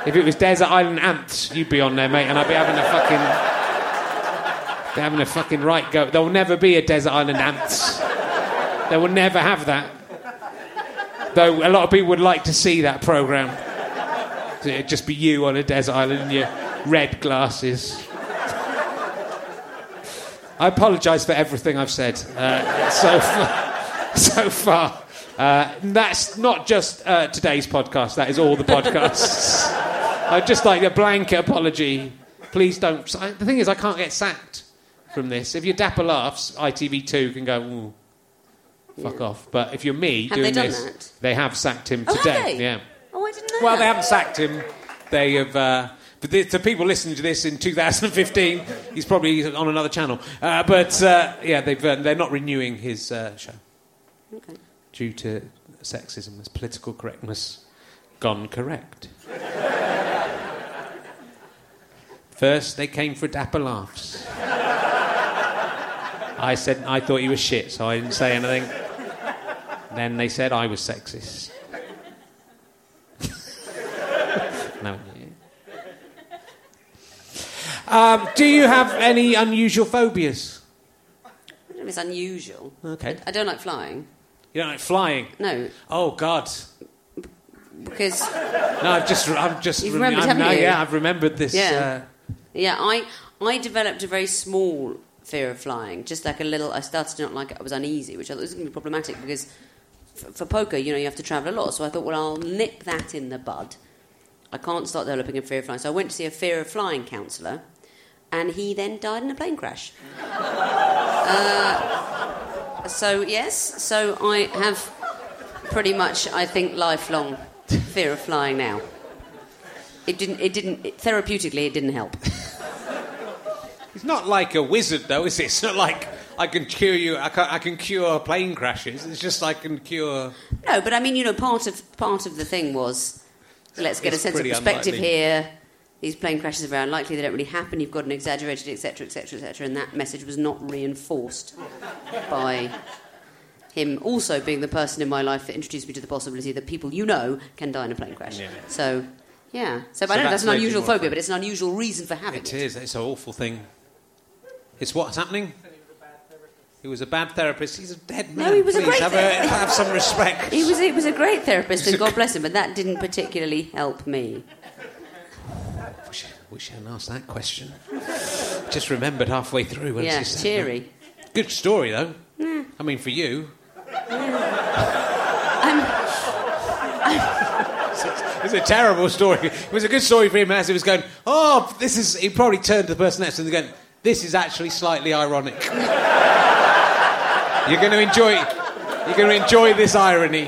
If it was Desert Island Ants, you'd be on there, mate, and I'd be having a fucking... be having a fucking right go. There will never be a Desert Island Ants. They will never have that. Though a lot of people would like to see that programme. So it'd just be you on a desert island in your red glasses. I apologise for everything I've said uh, so far. So far. Uh, that's not just uh, today's podcast, that is all the podcasts. I'd just like a blanket apology. Please don't... The thing is, I can't get sacked from this. If you're Dapper Laughs, I T V two can go, ooh, fuck yeah. off. But if you're me have doing they done this, that? they have sacked him Oh, today. have they? Yeah. Oh, I didn't know Well, that. they haven't sacked him. They have... Uh, but the, to people listening to this in two thousand fifteen, he's probably on another channel. Uh, but, uh, yeah, they've, uh, they're not renewing his uh, show. Okay. Due to sexism, as political correctness gone correct. First, they came for Dapper Laughs. I said I thought he was shit, so I didn't say anything. Then they said I was sexist. No. Um, do you have any unusual phobias? I don't know if it's unusual. Okay. I, I don't like flying. You don't like flying? No. Oh, God. Because... No, I've just... I've just You've remembered, I'm, haven't no, you? Yeah, I've remembered this... Yeah. Uh, Yeah, I I developed a very small fear of flying. Just like a little... I started to not like it. I was uneasy, which I thought was going to be problematic because f- for poker, you know, you have to travel a lot. So I thought, well, I'll nip that in the bud. I can't start developing a fear of flying. So I went to see a fear of flying counsellor, and he then died in a plane crash. uh, so, yes, so I have pretty much, I think, lifelong fear of flying now. It didn't, it didn't, it, therapeutically, it didn't help. It's not like a wizard, though, is it? It's not like I can cure you, I can, I can cure plane crashes. It's just I can cure... No, but I mean, you know, part of part of the thing was, let's get It's a sense of pretty perspective unlikely. here. These plane crashes are very unlikely, they don't really happen, you've got an exaggerated, et cetera, et cetera, et cetera, and that message was not reinforced by him also being the person in my life that introduced me to the possibility that people you know can die in a plane crash. Yeah. So, yeah. So, So I don't know if that's that's an made you unusual more phobia, afraid. but it's an unusual reason for having it. It is, it's an awful thing. It's what's happening? He was a bad therapist. He's a dead man. No, he was a Please, great have, a, therapist. have some respect. He was, he was a great therapist, and God bless him, but that didn't particularly help me. Wish, wish I hadn't asked that question. Just remembered halfway through when Yeah, she said cheery. that. Good story, though. I mean, for you. It's a terrible story. It was a good story for him as he was going, oh, this is... He probably turned to the person next to him and going, this is actually slightly ironic. You're going to enjoy... You're going to enjoy this irony.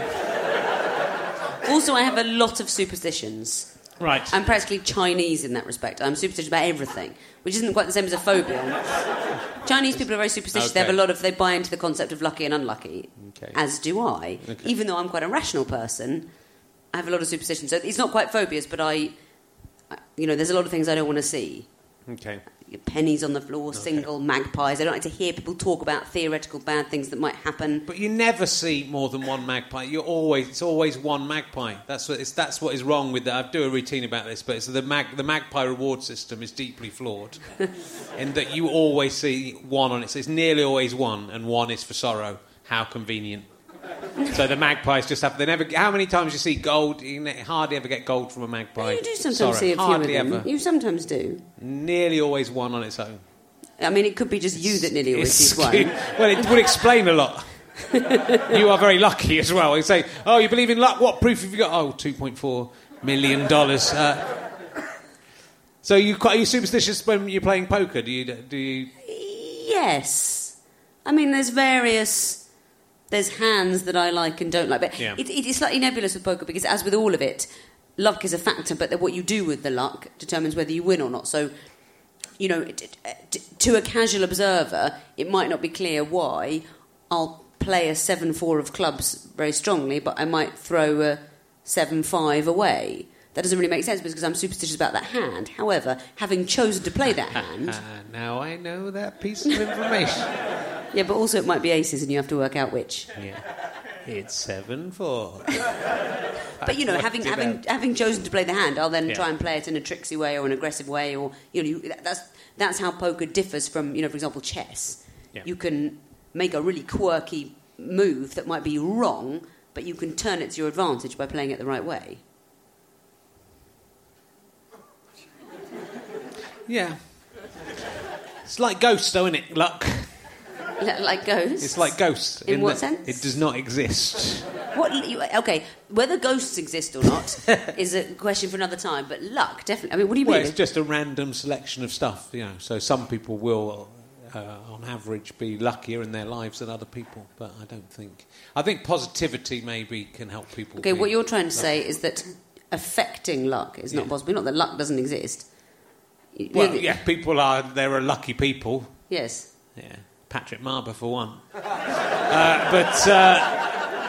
Also, I have a lot of superstitions. Right. I'm practically Chinese in that respect. I'm superstitious about everything, which isn't quite the same as a phobia. Chinese people are very superstitious. They have a Okay. lot of... They buy into the concept of lucky and unlucky, Okay. as do I. Okay. Even though I'm quite a rational person, I have a lot of superstitions. So it's not quite phobias, but I... I- You know, there's a lot of things I don't want to see. Okay. Pennies on the floor, single magpies. I don't like to hear people talk about theoretical bad things that might happen. But you never see more than one magpie. You're always it's always one magpie. That's what it's, that's what is wrong with that. I do a routine about this, but it's the mag the magpie reward system is deeply flawed, in that you always see one on it. So it's nearly always one, and one is for sorrow. How convenient. So the magpies just have. They never. How many times you see gold? You ne- hardly ever get gold from a magpie. You do sometimes Sorrow. see a few hardly of them. ever. You sometimes do. Nearly always one on its own. I mean, it could be just you that nearly always It's- sees one. Well, it would explain a lot. You are very lucky as well. You say, oh, you believe in luck? What proof have you got? Oh, two point four million dollars. Uh, so you quite, are you superstitious when you're playing poker? Do you... Do you... Yes. I mean, there's various... There's hands that I like and don't like. But Yeah. it, it, it's slightly nebulous with poker because, as with all of it, luck is a factor, but that what you do with the luck determines whether you win or not. So, you know, t- t- to a casual observer, it might not be clear why I'll play a seven four of clubs very strongly, but I might throw a seven five away. That doesn't really make sense because I'm superstitious about that hand. However, having chosen to play that hand... Uh, now I know that piece of information. Yeah, but also it might be aces and you have to work out which. Yeah. It's seven four. But, you know, having having having chosen to play the hand, I'll then Yeah. try and play it in a tricksy way or an aggressive way, or, you know, you, that's that's how poker differs from, you know, for example, chess. Yeah. You can make a really quirky move that might be wrong, but you can turn it to your advantage by playing it the right way. Yeah. It's like Ghost, though, isn't it? Luck. L- like ghosts? It's like Ghost. In what that sense? It does not exist. What? You, okay, whether ghosts exist or not is a question for another time, but luck, definitely. I mean, what do you Well, mean? it's just a random selection of stuff, you know. So some people will, uh, on average, be luckier in their lives than other people, but I don't think... I think positivity maybe can help people. Okay, be what you're trying to lucky. say is that affecting luck is not Yeah. possible. Not that luck doesn't exist. You- Well, you- yeah, people are... There are lucky people. Yes. Yeah, Patrick Marber for one. uh, but... Uh,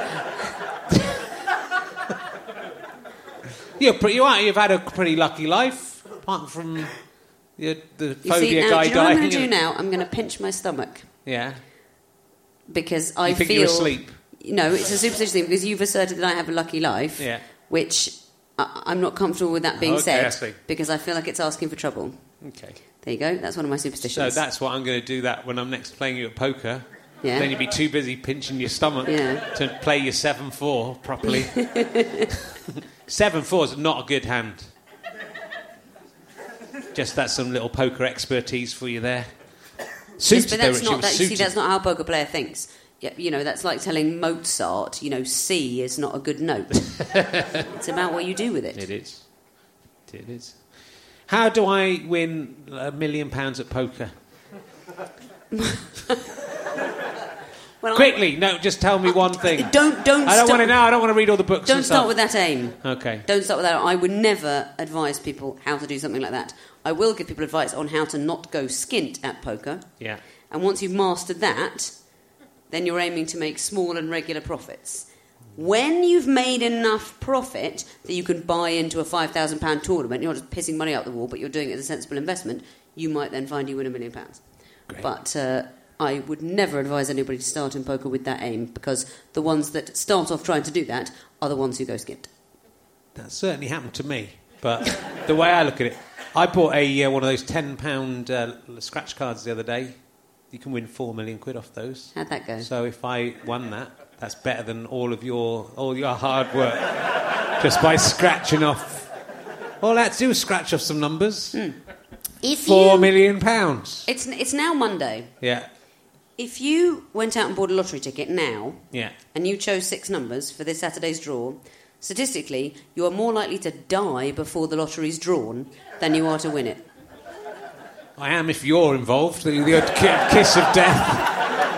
you're pretty, you are, you've had a pretty lucky life, apart from the, the You phobia see, now, guy do you know what I'm dying. going to do and- now? I'm going to pinch my stomach Yeah. because I You think feel... you're asleep? No, it's a superstitious thing because you've asserted that I have a lucky life, Yeah. which I, I'm not comfortable with that being Okay, said I see. because I feel like it's asking for trouble. Okay. There you go. That's one of my superstitions. So that's what I'm going to do that when I'm next playing you at poker. Yeah. Then you'll be too busy pinching your stomach Yeah. to play your seven four properly. seven four is not a good hand. Just that's some little poker expertise for you there. Suited, Yes, but though, that's Richie, not was that. You see, suited. that's not how a poker player thinks. Yeah, you know, that's like telling Mozart, you know, C is not a good note. It's about what you do with it. It is. It is. How do I win a million pounds at poker? Well, Quickly, no, just tell me one thing. Don't don't. I don't start- want to know. I don't want to read all the books. Don't and start stuff. with that aim. Okay. Don't start with that. I would never advise people how to do something like that. I will give people advice on how to not go skint at poker. Yeah. And once you've mastered that, then you're aiming to make small and regular profits. When you've made enough profit that you can buy into a five thousand pound tournament, you're not just pissing money out the wall, but you're doing it as a sensible investment, you might then find you win a million pounds. Great. But uh, I would never advise anybody to start in poker with that aim, because the ones that start off trying to do that are the ones who go skint. That certainly happened to me. But the way I look at it, I bought a uh, one of those ten pound uh, scratch cards the other day. You can win four million quid off those. How'd that go? So if I won that, that's better than all of your all your hard work just by scratching off. All I had to do was scratch off some numbers. Mm. If Four you, million pounds. It's it's now Monday. Yeah, If you went out and bought a lottery ticket now, yeah. and you chose six numbers for this Saturday's draw, statistically, you are more likely to die before the lottery's drawn than you are to win it. I am if you're involved. The, the ki- kiss of death.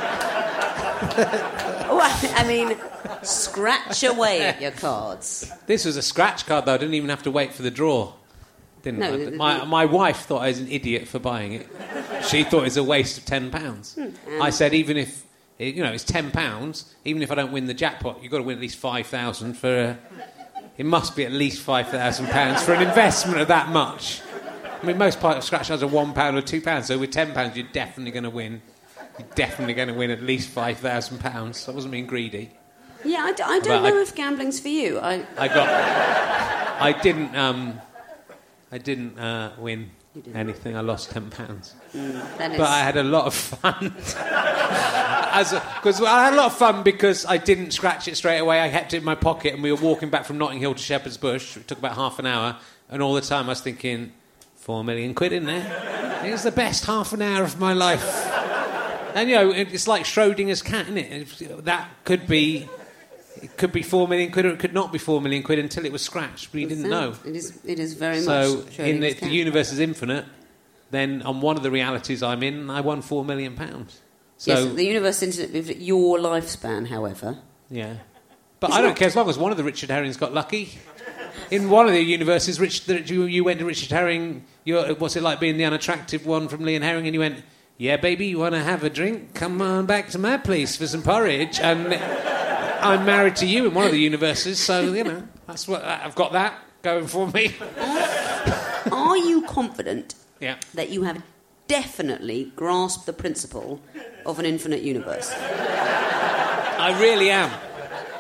Oh, I, I mean, scratch away at your cards. This was a scratch card, though. I didn't even have to wait for the draw. Didn't No, I? the- the- my, my wife thought I was an idiot for buying it. She thought it was a waste of ten pounds. um, I said, even if, you know, it's ten pounds, even if I don't win the jackpot, you've got to win at least five thousand for a... It must be at least five thousand pounds for an investment of that much. I mean, most part of scratch cards are one pound or two pounds, so with ten pounds, you're definitely going to win. You're definitely going to win at least five thousand pounds. I wasn't being greedy. Yeah, I, d- I don't But know I- if gambling's for you. I, I got... I didn't... Um, I didn't uh, win didn't. anything. I lost ten pounds. mm, that is, But I had a lot of fun. Because I had a lot of fun because I didn't scratch it straight away. I kept it in my pocket, and we were walking back from Notting Hill to Shepherd's Bush. It took about half an hour, and all the time I was thinking, four million quid in there. It was the best half an hour of my life. And you know, it's like Schrodinger's cat, isn't it? That could be. It could be four million quid, or it could not be four million quid until it was scratched, but you didn't know. It is, it is very So, much... in the, Schrodinger's if cat. the universe is infinite, then on one of the realities I'm in, I won four million pounds. So, Yes, the universe is your lifespan, however. yeah. But It's I don't not- care as long as one of the Richard Herrings got lucky. In one of the universes, Rich, the, you, you went to Richard Herring. You're, what's it like being the unattractive one from Lee and Herring? And you went, "Yeah, baby, you want to have a drink? Come on back to my place for some porridge." And I'm married to you in one of the universes, so you know that's what I've got that going for me. Are you confident Yeah. that you have definitely grasped the principle of an infinite universe? I really am.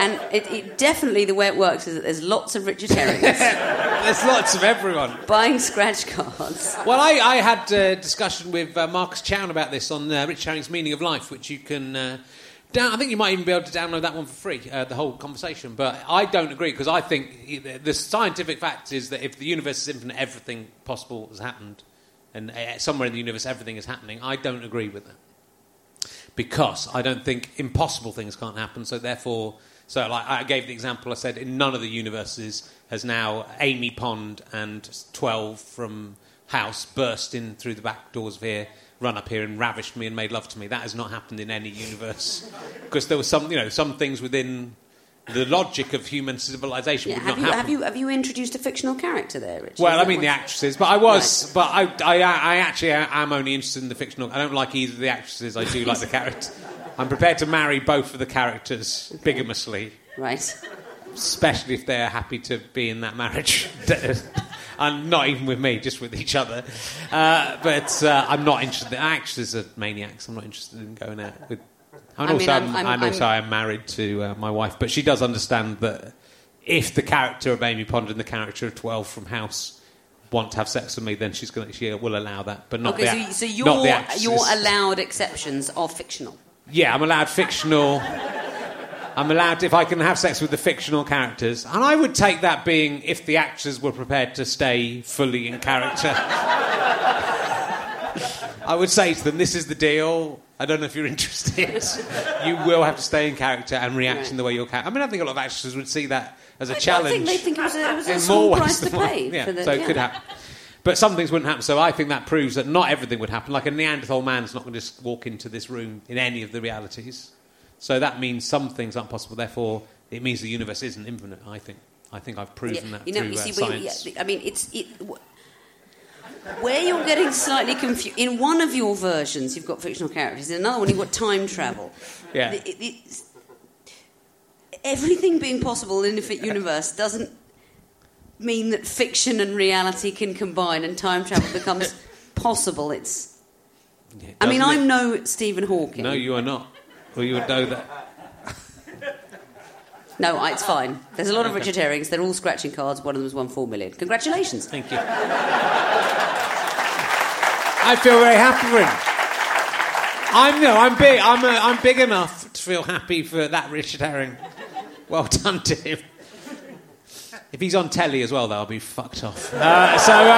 And it, it definitely, the way it works is that there's lots of Richard Herrings. There's lots of everyone. Buying scratch cards. Well, I, I had a discussion with uh, Marcus Chown about this on uh, Richard Herring's Meaning of Life, which you can... Uh, down, I think you might even be able to download that one for free, uh, the whole conversation. But I don't agree, because I think the scientific fact is that if the universe is infinite, everything possible has happened. And uh, somewhere in the universe, everything is happening. I don't agree with that. Because I don't think impossible things can't happen, so therefore... So, like I gave the example, I said in none of the universes has now Amy Pond and twelve from House burst in through the back doors of here, run up here and ravished me and made love to me. That has not happened in any universe. Because there were some, you know, some things within the logic of human civilization Yeah, would have not you happen. have you have you introduced a fictional character there, Richard? Well, Is I that mean what- the actresses, but I was, Right. but I, I, I actually am only interested in the fictional. I don't like either of the actresses. I do like the character. I'm prepared to marry both of the characters bigamously. Right. Especially if they're happy to be in that marriage. And not even with me, just with each other. Uh, but uh, I'm not interested. Actors are maniacs. I'm not interested in going out with... And I also, mean, I'm, I'm- I'm- and also I'm- I'm married to uh, my wife, but she does understand that if the character of Amy Pond and the character of twelve from House want to have sex with me, then she's going to, she will allow that, but not Okay, the so, act- so not the your actresses. your allowed exceptions are fictional. Yeah, I'm allowed fictional... I'm allowed, if I can have sex with the fictional characters, and I would take that being if the actors were prepared to stay fully in character. I would say to them, this is the deal, I don't know if you're interested, you will have to stay in character and react Right. in the way you're character. I mean, I think a lot of actors would see that as a I, challenge. I think they think it was a, it was a in small more price ways to than pay. one. Yeah, for the, so it yeah. could happen. But some things wouldn't happen, so I think that proves that not everything would happen. Like a Neanderthal man's not going to just walk into this room in any of the realities. So that means some things aren't possible, therefore it means the universe isn't infinite, I think. I think I've proven Yeah, that you know, through you uh, see, where you- science. yeah, I mean, it's it, wh- where you're getting slightly confused. In one of your versions, you've got fictional characters. In another one, you've got time travel. Yeah. The- it- it's- everything being possible in an infinite universe doesn't mean that fiction and reality can combine and time travel becomes possible. It's. Yeah, I mean, doesn't I'm it? no Stephen Hawking. No, you are not. Well, you would know that. No, I- it's fine. There's a lot of Okay. Richard Herrings. They're all scratching cards. One of them has won four million. Congratulations. Thank you. I feel very happy for him. I'm no, I'm big. I'm a, I'm big enough to feel happy for that Richard Herring. Well done to him. If he's on telly as well, though, I'll be fucked off. Uh, so,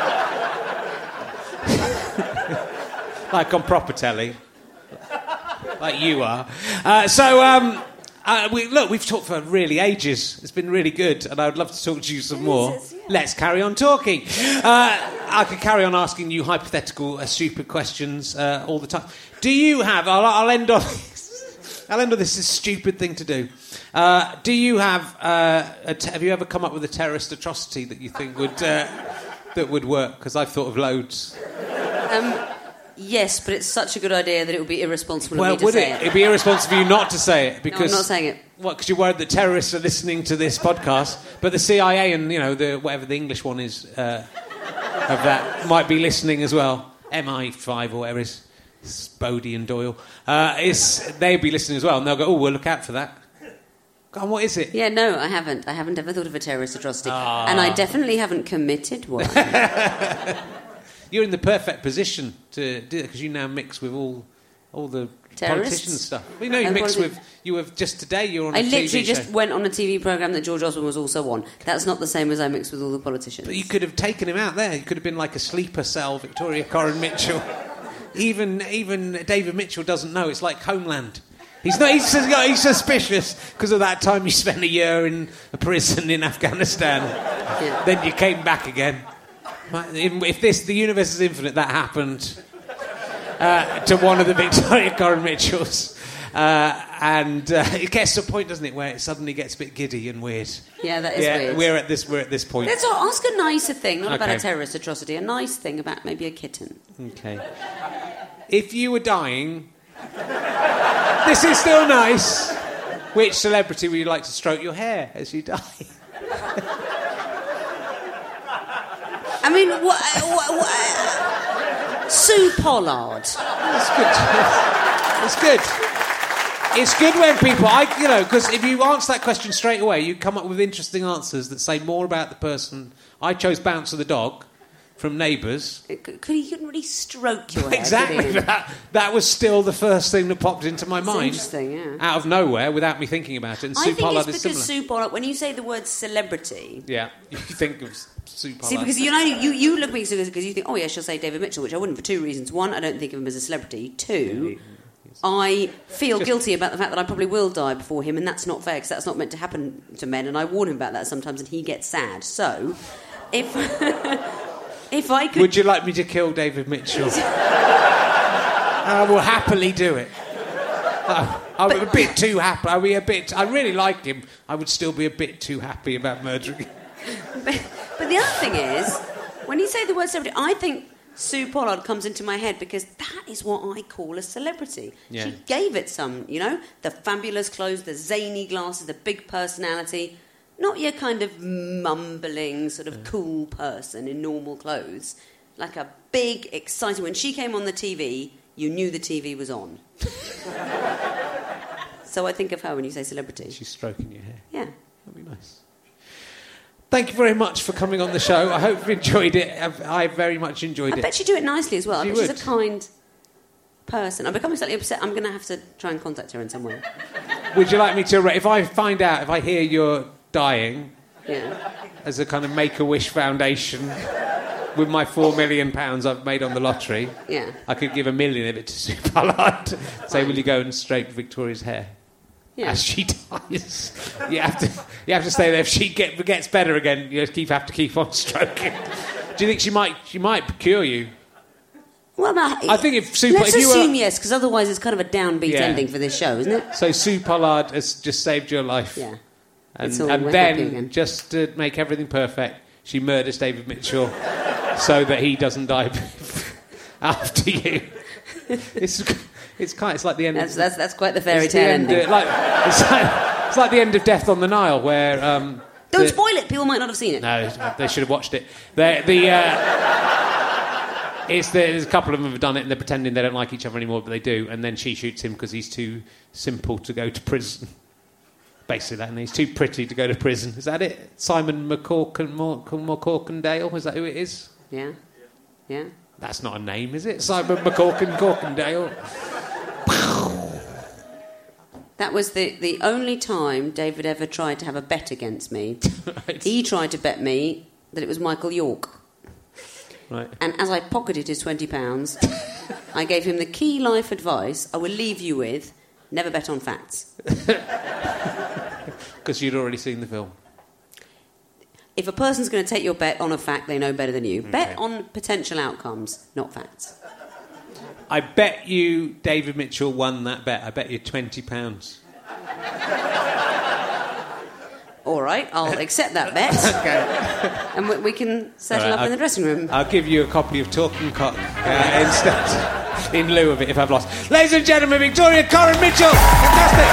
um, like on proper telly, like you are. Uh, so, um, uh, we, look, we've talked for really ages. It's been really good, and I would love to talk to you some more. Let's carry on talking. Uh, I could carry on asking you hypothetical, uh, stupid questions uh, all the time. Do you have? I'll, I'll end on. I'll end on this. Is a stupid thing to do. Uh, do you have? Uh, a te- have you ever come up with a terrorist atrocity that you think would uh, that would work? Because I've thought of loads. Um, yes, but it's such a good idea that it would be irresponsible Well, of me to would say it? it. It'd be irresponsible of you not to say it because No, I'm not saying it. What? Because you're worried that terrorists are listening to this podcast, but the C I A and you know the whatever the English one is uh, of that might be listening as well. M I five or whatever it is. Bodie and Doyle. Uh, is they'd be listening as well, and they'll go, "Oh, we'll look out for that." Go on, what is it? Yeah, no, I haven't. I haven't ever thought of a terrorist atrocity. Ah. And I definitely haven't committed one. You're in the perfect position to do it because you now mix with all all the Terrorists? politician stuff. Well, you know, you And mix politi- with you have just today. You're on a I T V literally show. just went on a T V programme that George Osborne was also on. That's not the same as I mix with all the politicians. But you could have taken him out there. You could have been like a sleeper cell, Victoria Coren Mitchell. Even even David Mitchell doesn't know. It's like Homeland. He's not. He's, he's suspicious because of that time you spent a year in a prison in Afghanistan. Yeah. Then you came back again. If this the universe is infinite, that happened uh, to one of the Victoria Coren Mitchells. Uh, and uh, it gets to a point, doesn't it, where it suddenly gets a bit giddy and weird. Yeah, that is yeah, weird. We're at this. We're at this point. Let's ask a nicer thing, not about Okay. a terrorist atrocity, a nice thing about maybe a kitten. Okay. If you were dying, this is still nice. Which celebrity would you like to stroke your hair as you die? I mean, what... what, what Sue Pollard. That's good. That's good. It's good when people, I, you know, because if you answer that question straight away, you come up with interesting answers that say more about the person. I chose Bouncer the dog from Neighbours. He couldn't really stroke your head. Exactly. That, that was still the first thing that popped into my It's mind. interesting, yeah. Out of nowhere, without me thinking about it. And I Sue think Pollard it's is because similar. Sue Pollard, when you say the word celebrity... Yeah, you think of Sue Pollard. See, because you know, you, you look at me because you think, oh, yeah, she'll say David Mitchell, which I wouldn't for two reasons. One, I don't think of him as a celebrity. Two, I feel guilty about the fact that I probably will die before him, and that's not fair, because that's not meant to happen to men, and I warn him about that sometimes, and he gets sad. So, if... If I could... Would you like me to kill David Mitchell? I will happily do it. Uh, I'm but, a bit too happy. Are we a bit... I really like him. I would still be a bit too happy about murdering him. But, but the other thing is, when you say the word celebrity, I think Sue Pollard comes into my head because that is what I call a celebrity. Yeah. She gave it some, you know, the fabulous clothes, the zany glasses, the big personality... Not your kind of mumbling, sort of yeah. cool person in normal clothes. Like a big, exciting... When she came on the T V, you knew the T V was on. So I think of her when you say celebrity. She's stroking your hair. Yeah. That'd be nice. Thank you very much for coming on the show. I hope you enjoyed it. I've, I very much enjoyed I it. bet you do it nicely as well. She I bet would. she's a kind person. I'm becoming slightly upset. I'm going to have to try and contact her in some way. Would you like me to... If I find out, if I hear you're... dying yeah. as a kind of Make-A-Wish Foundation with my four million pounds I've made on the lottery, yeah. I could give a million of it to Sue Pollard. Say, will you go and straighten Victoria's hair yeah. as she dies? You have to, you have to stay there. If she get, gets better again, you just keep have to keep on stroking. Do you think she might she might cure you? Well, no, I think if Sue, let's if you assume were, yes, because otherwise it's kind of a downbeat yeah. ending for this show, isn't it? So Sue Pollard has just saved your life. Yeah. And, all, and then, just to make everything perfect, she murders David Mitchell so that he doesn't die after you. It's it's kind. It's like the end. That's of, that's, that's quite the fairy it's tale the end, ending. uh, like, it's, like, it's like the end of Death on the Nile, where um, don't the, spoil it. People might not have seen it. No, they should have watched it. The the. Uh, It's the, there's a couple of them have done it and they're pretending they don't like each other anymore, but they do. And then she shoots him because he's too simple to go to prison. Basically that, and he's too pretty to go to prison. Is that it? Simon McCorkin, McCorkindale? Is that who it is? Yeah. Yeah. That's not a name, is it? Simon McCorkin, Corkindale. That was the, the only time David ever tried to have a bet against me. Right. He tried to bet me that it was Michael York. Right. And as I pocketed his twenty pounds, I gave him the key life advice I will leave you with: never bet on facts. Because you'd already seen the film. If a person's going to take your bet on a fact, they know better than you. Okay. Bet on potential outcomes, not facts. I bet you David Mitchell won that bet. I bet you twenty pounds. All right, I'll accept that bet. Okay. And we, we can settle right, up I'll, in the dressing room. I'll give you a copy of Talking Cock uh, instead, in lieu of it, if I've lost. Ladies and gentlemen, Victoria Coren Mitchell. Fantastic.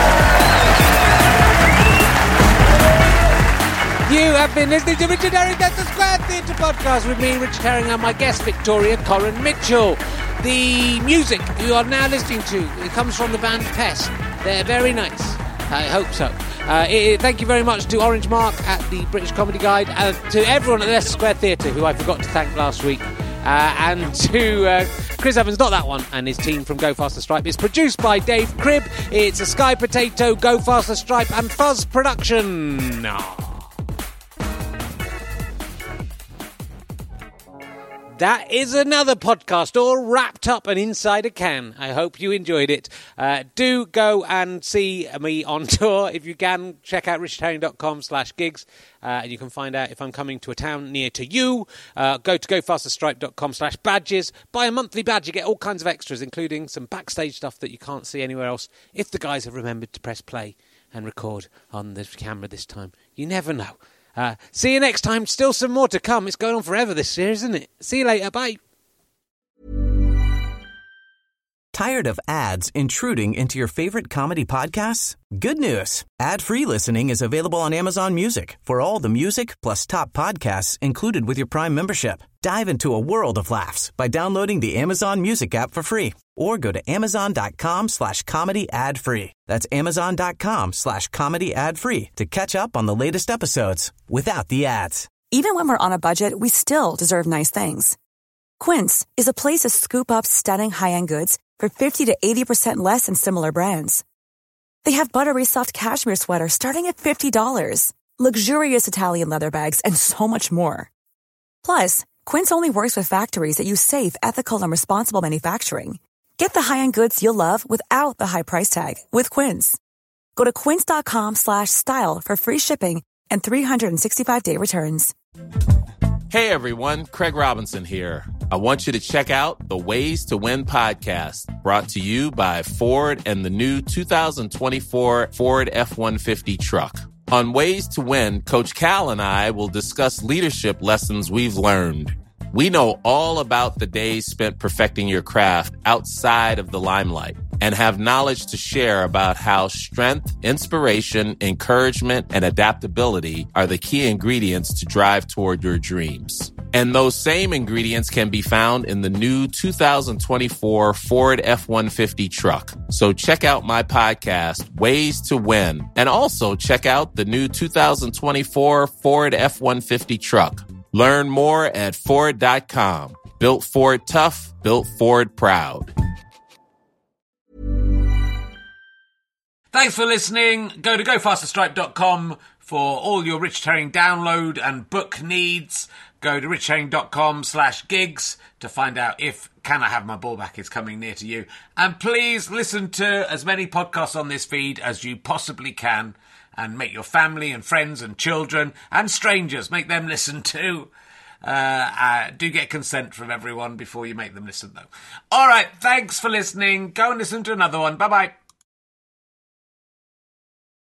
You have been listening to Richard Herring, That's the Square Theatre podcast with me, Richard Herring, and my guest, Victoria Coren Mitchell. The music you are now listening to, it comes from the band Pest. They're very nice. I hope so. Uh, it, thank you very much to Orange Mark at the British Comedy Guide, and to everyone at the Leicester Square Theatre, who I forgot to thank last week, uh, and to uh, Chris Evans, not that one, and his team from Go Faster Stripe. It's produced by Dave Cribb. It's a Sky Potato, Go Faster Stripe and Fuzz production. Oh. That is another podcast all wrapped up and inside a can. I hope you enjoyed it. Uh, do go and see me on tour. If you can, check out richardherring.com slash gigs. Uh, and you can find out if I'm coming to a town near to you. Uh, go to gofasterstripe.com slash badges. Buy a monthly badge. You get all kinds of extras, including some backstage stuff that you can't see anywhere else, if the guys have remembered to press play and record on the camera this time. You never know. Uh, see you next time. Still some more to come. It's going on forever, this series, isn't it? See you later. Bye. Tired of ads intruding into your favorite comedy podcasts? Good news. Ad-free listening is available on Amazon Music for all the music plus top podcasts included with your Prime membership. Dive into a world of laughs by downloading the Amazon Music app for free or go to amazon.com slash comedy ad free. That's amazon.com slash comedy ad free to catch up on the latest episodes without the ads. Even when we're on a budget, we still deserve nice things. Quince is a place to scoop up stunning high-end goods for fifty to eighty percent less than similar brands. They have buttery soft cashmere sweaters starting at fifty dollars, luxurious Italian leather bags, and so much more. Plus, Quince only works with factories that use safe, ethical, and responsible manufacturing. Get the high-end goods you'll love without the high price tag with Quince. Go to quince.com slash style for free shipping and three sixty-five day returns. Hey everyone, Craig Robinson here. I want you to check out the Ways to Win podcast, brought to you by Ford and the new two thousand twenty-four Ford F one fifty truck. On Ways to Win, Coach Cal and I will discuss leadership lessons we've learned. We know all about the days spent perfecting your craft outside of the limelight and have knowledge to share about how strength, inspiration, encouragement, and adaptability are the key ingredients to drive toward your dreams. And those same ingredients can be found in the new two thousand twenty-four Ford F one fifty truck. So check out my podcast, Ways to Win, and also check out the new two thousand twenty-four Ford F one fifty truck. Learn more at Ford dot com. Built Ford tough, built Ford proud. Thanks for listening. Go to go faster stripe dot com for all your Richard Herring download and book needs. Go to richard herring dot com slash gigs to find out if Can I Have My Ball Back is coming near to you. And please listen to as many podcasts on this feed as you possibly can. And make your family and friends and children and strangers, make them listen too. Uh, uh, do get consent from everyone before you make them listen, though. All right, thanks for listening. Go and listen to another one. Bye-bye.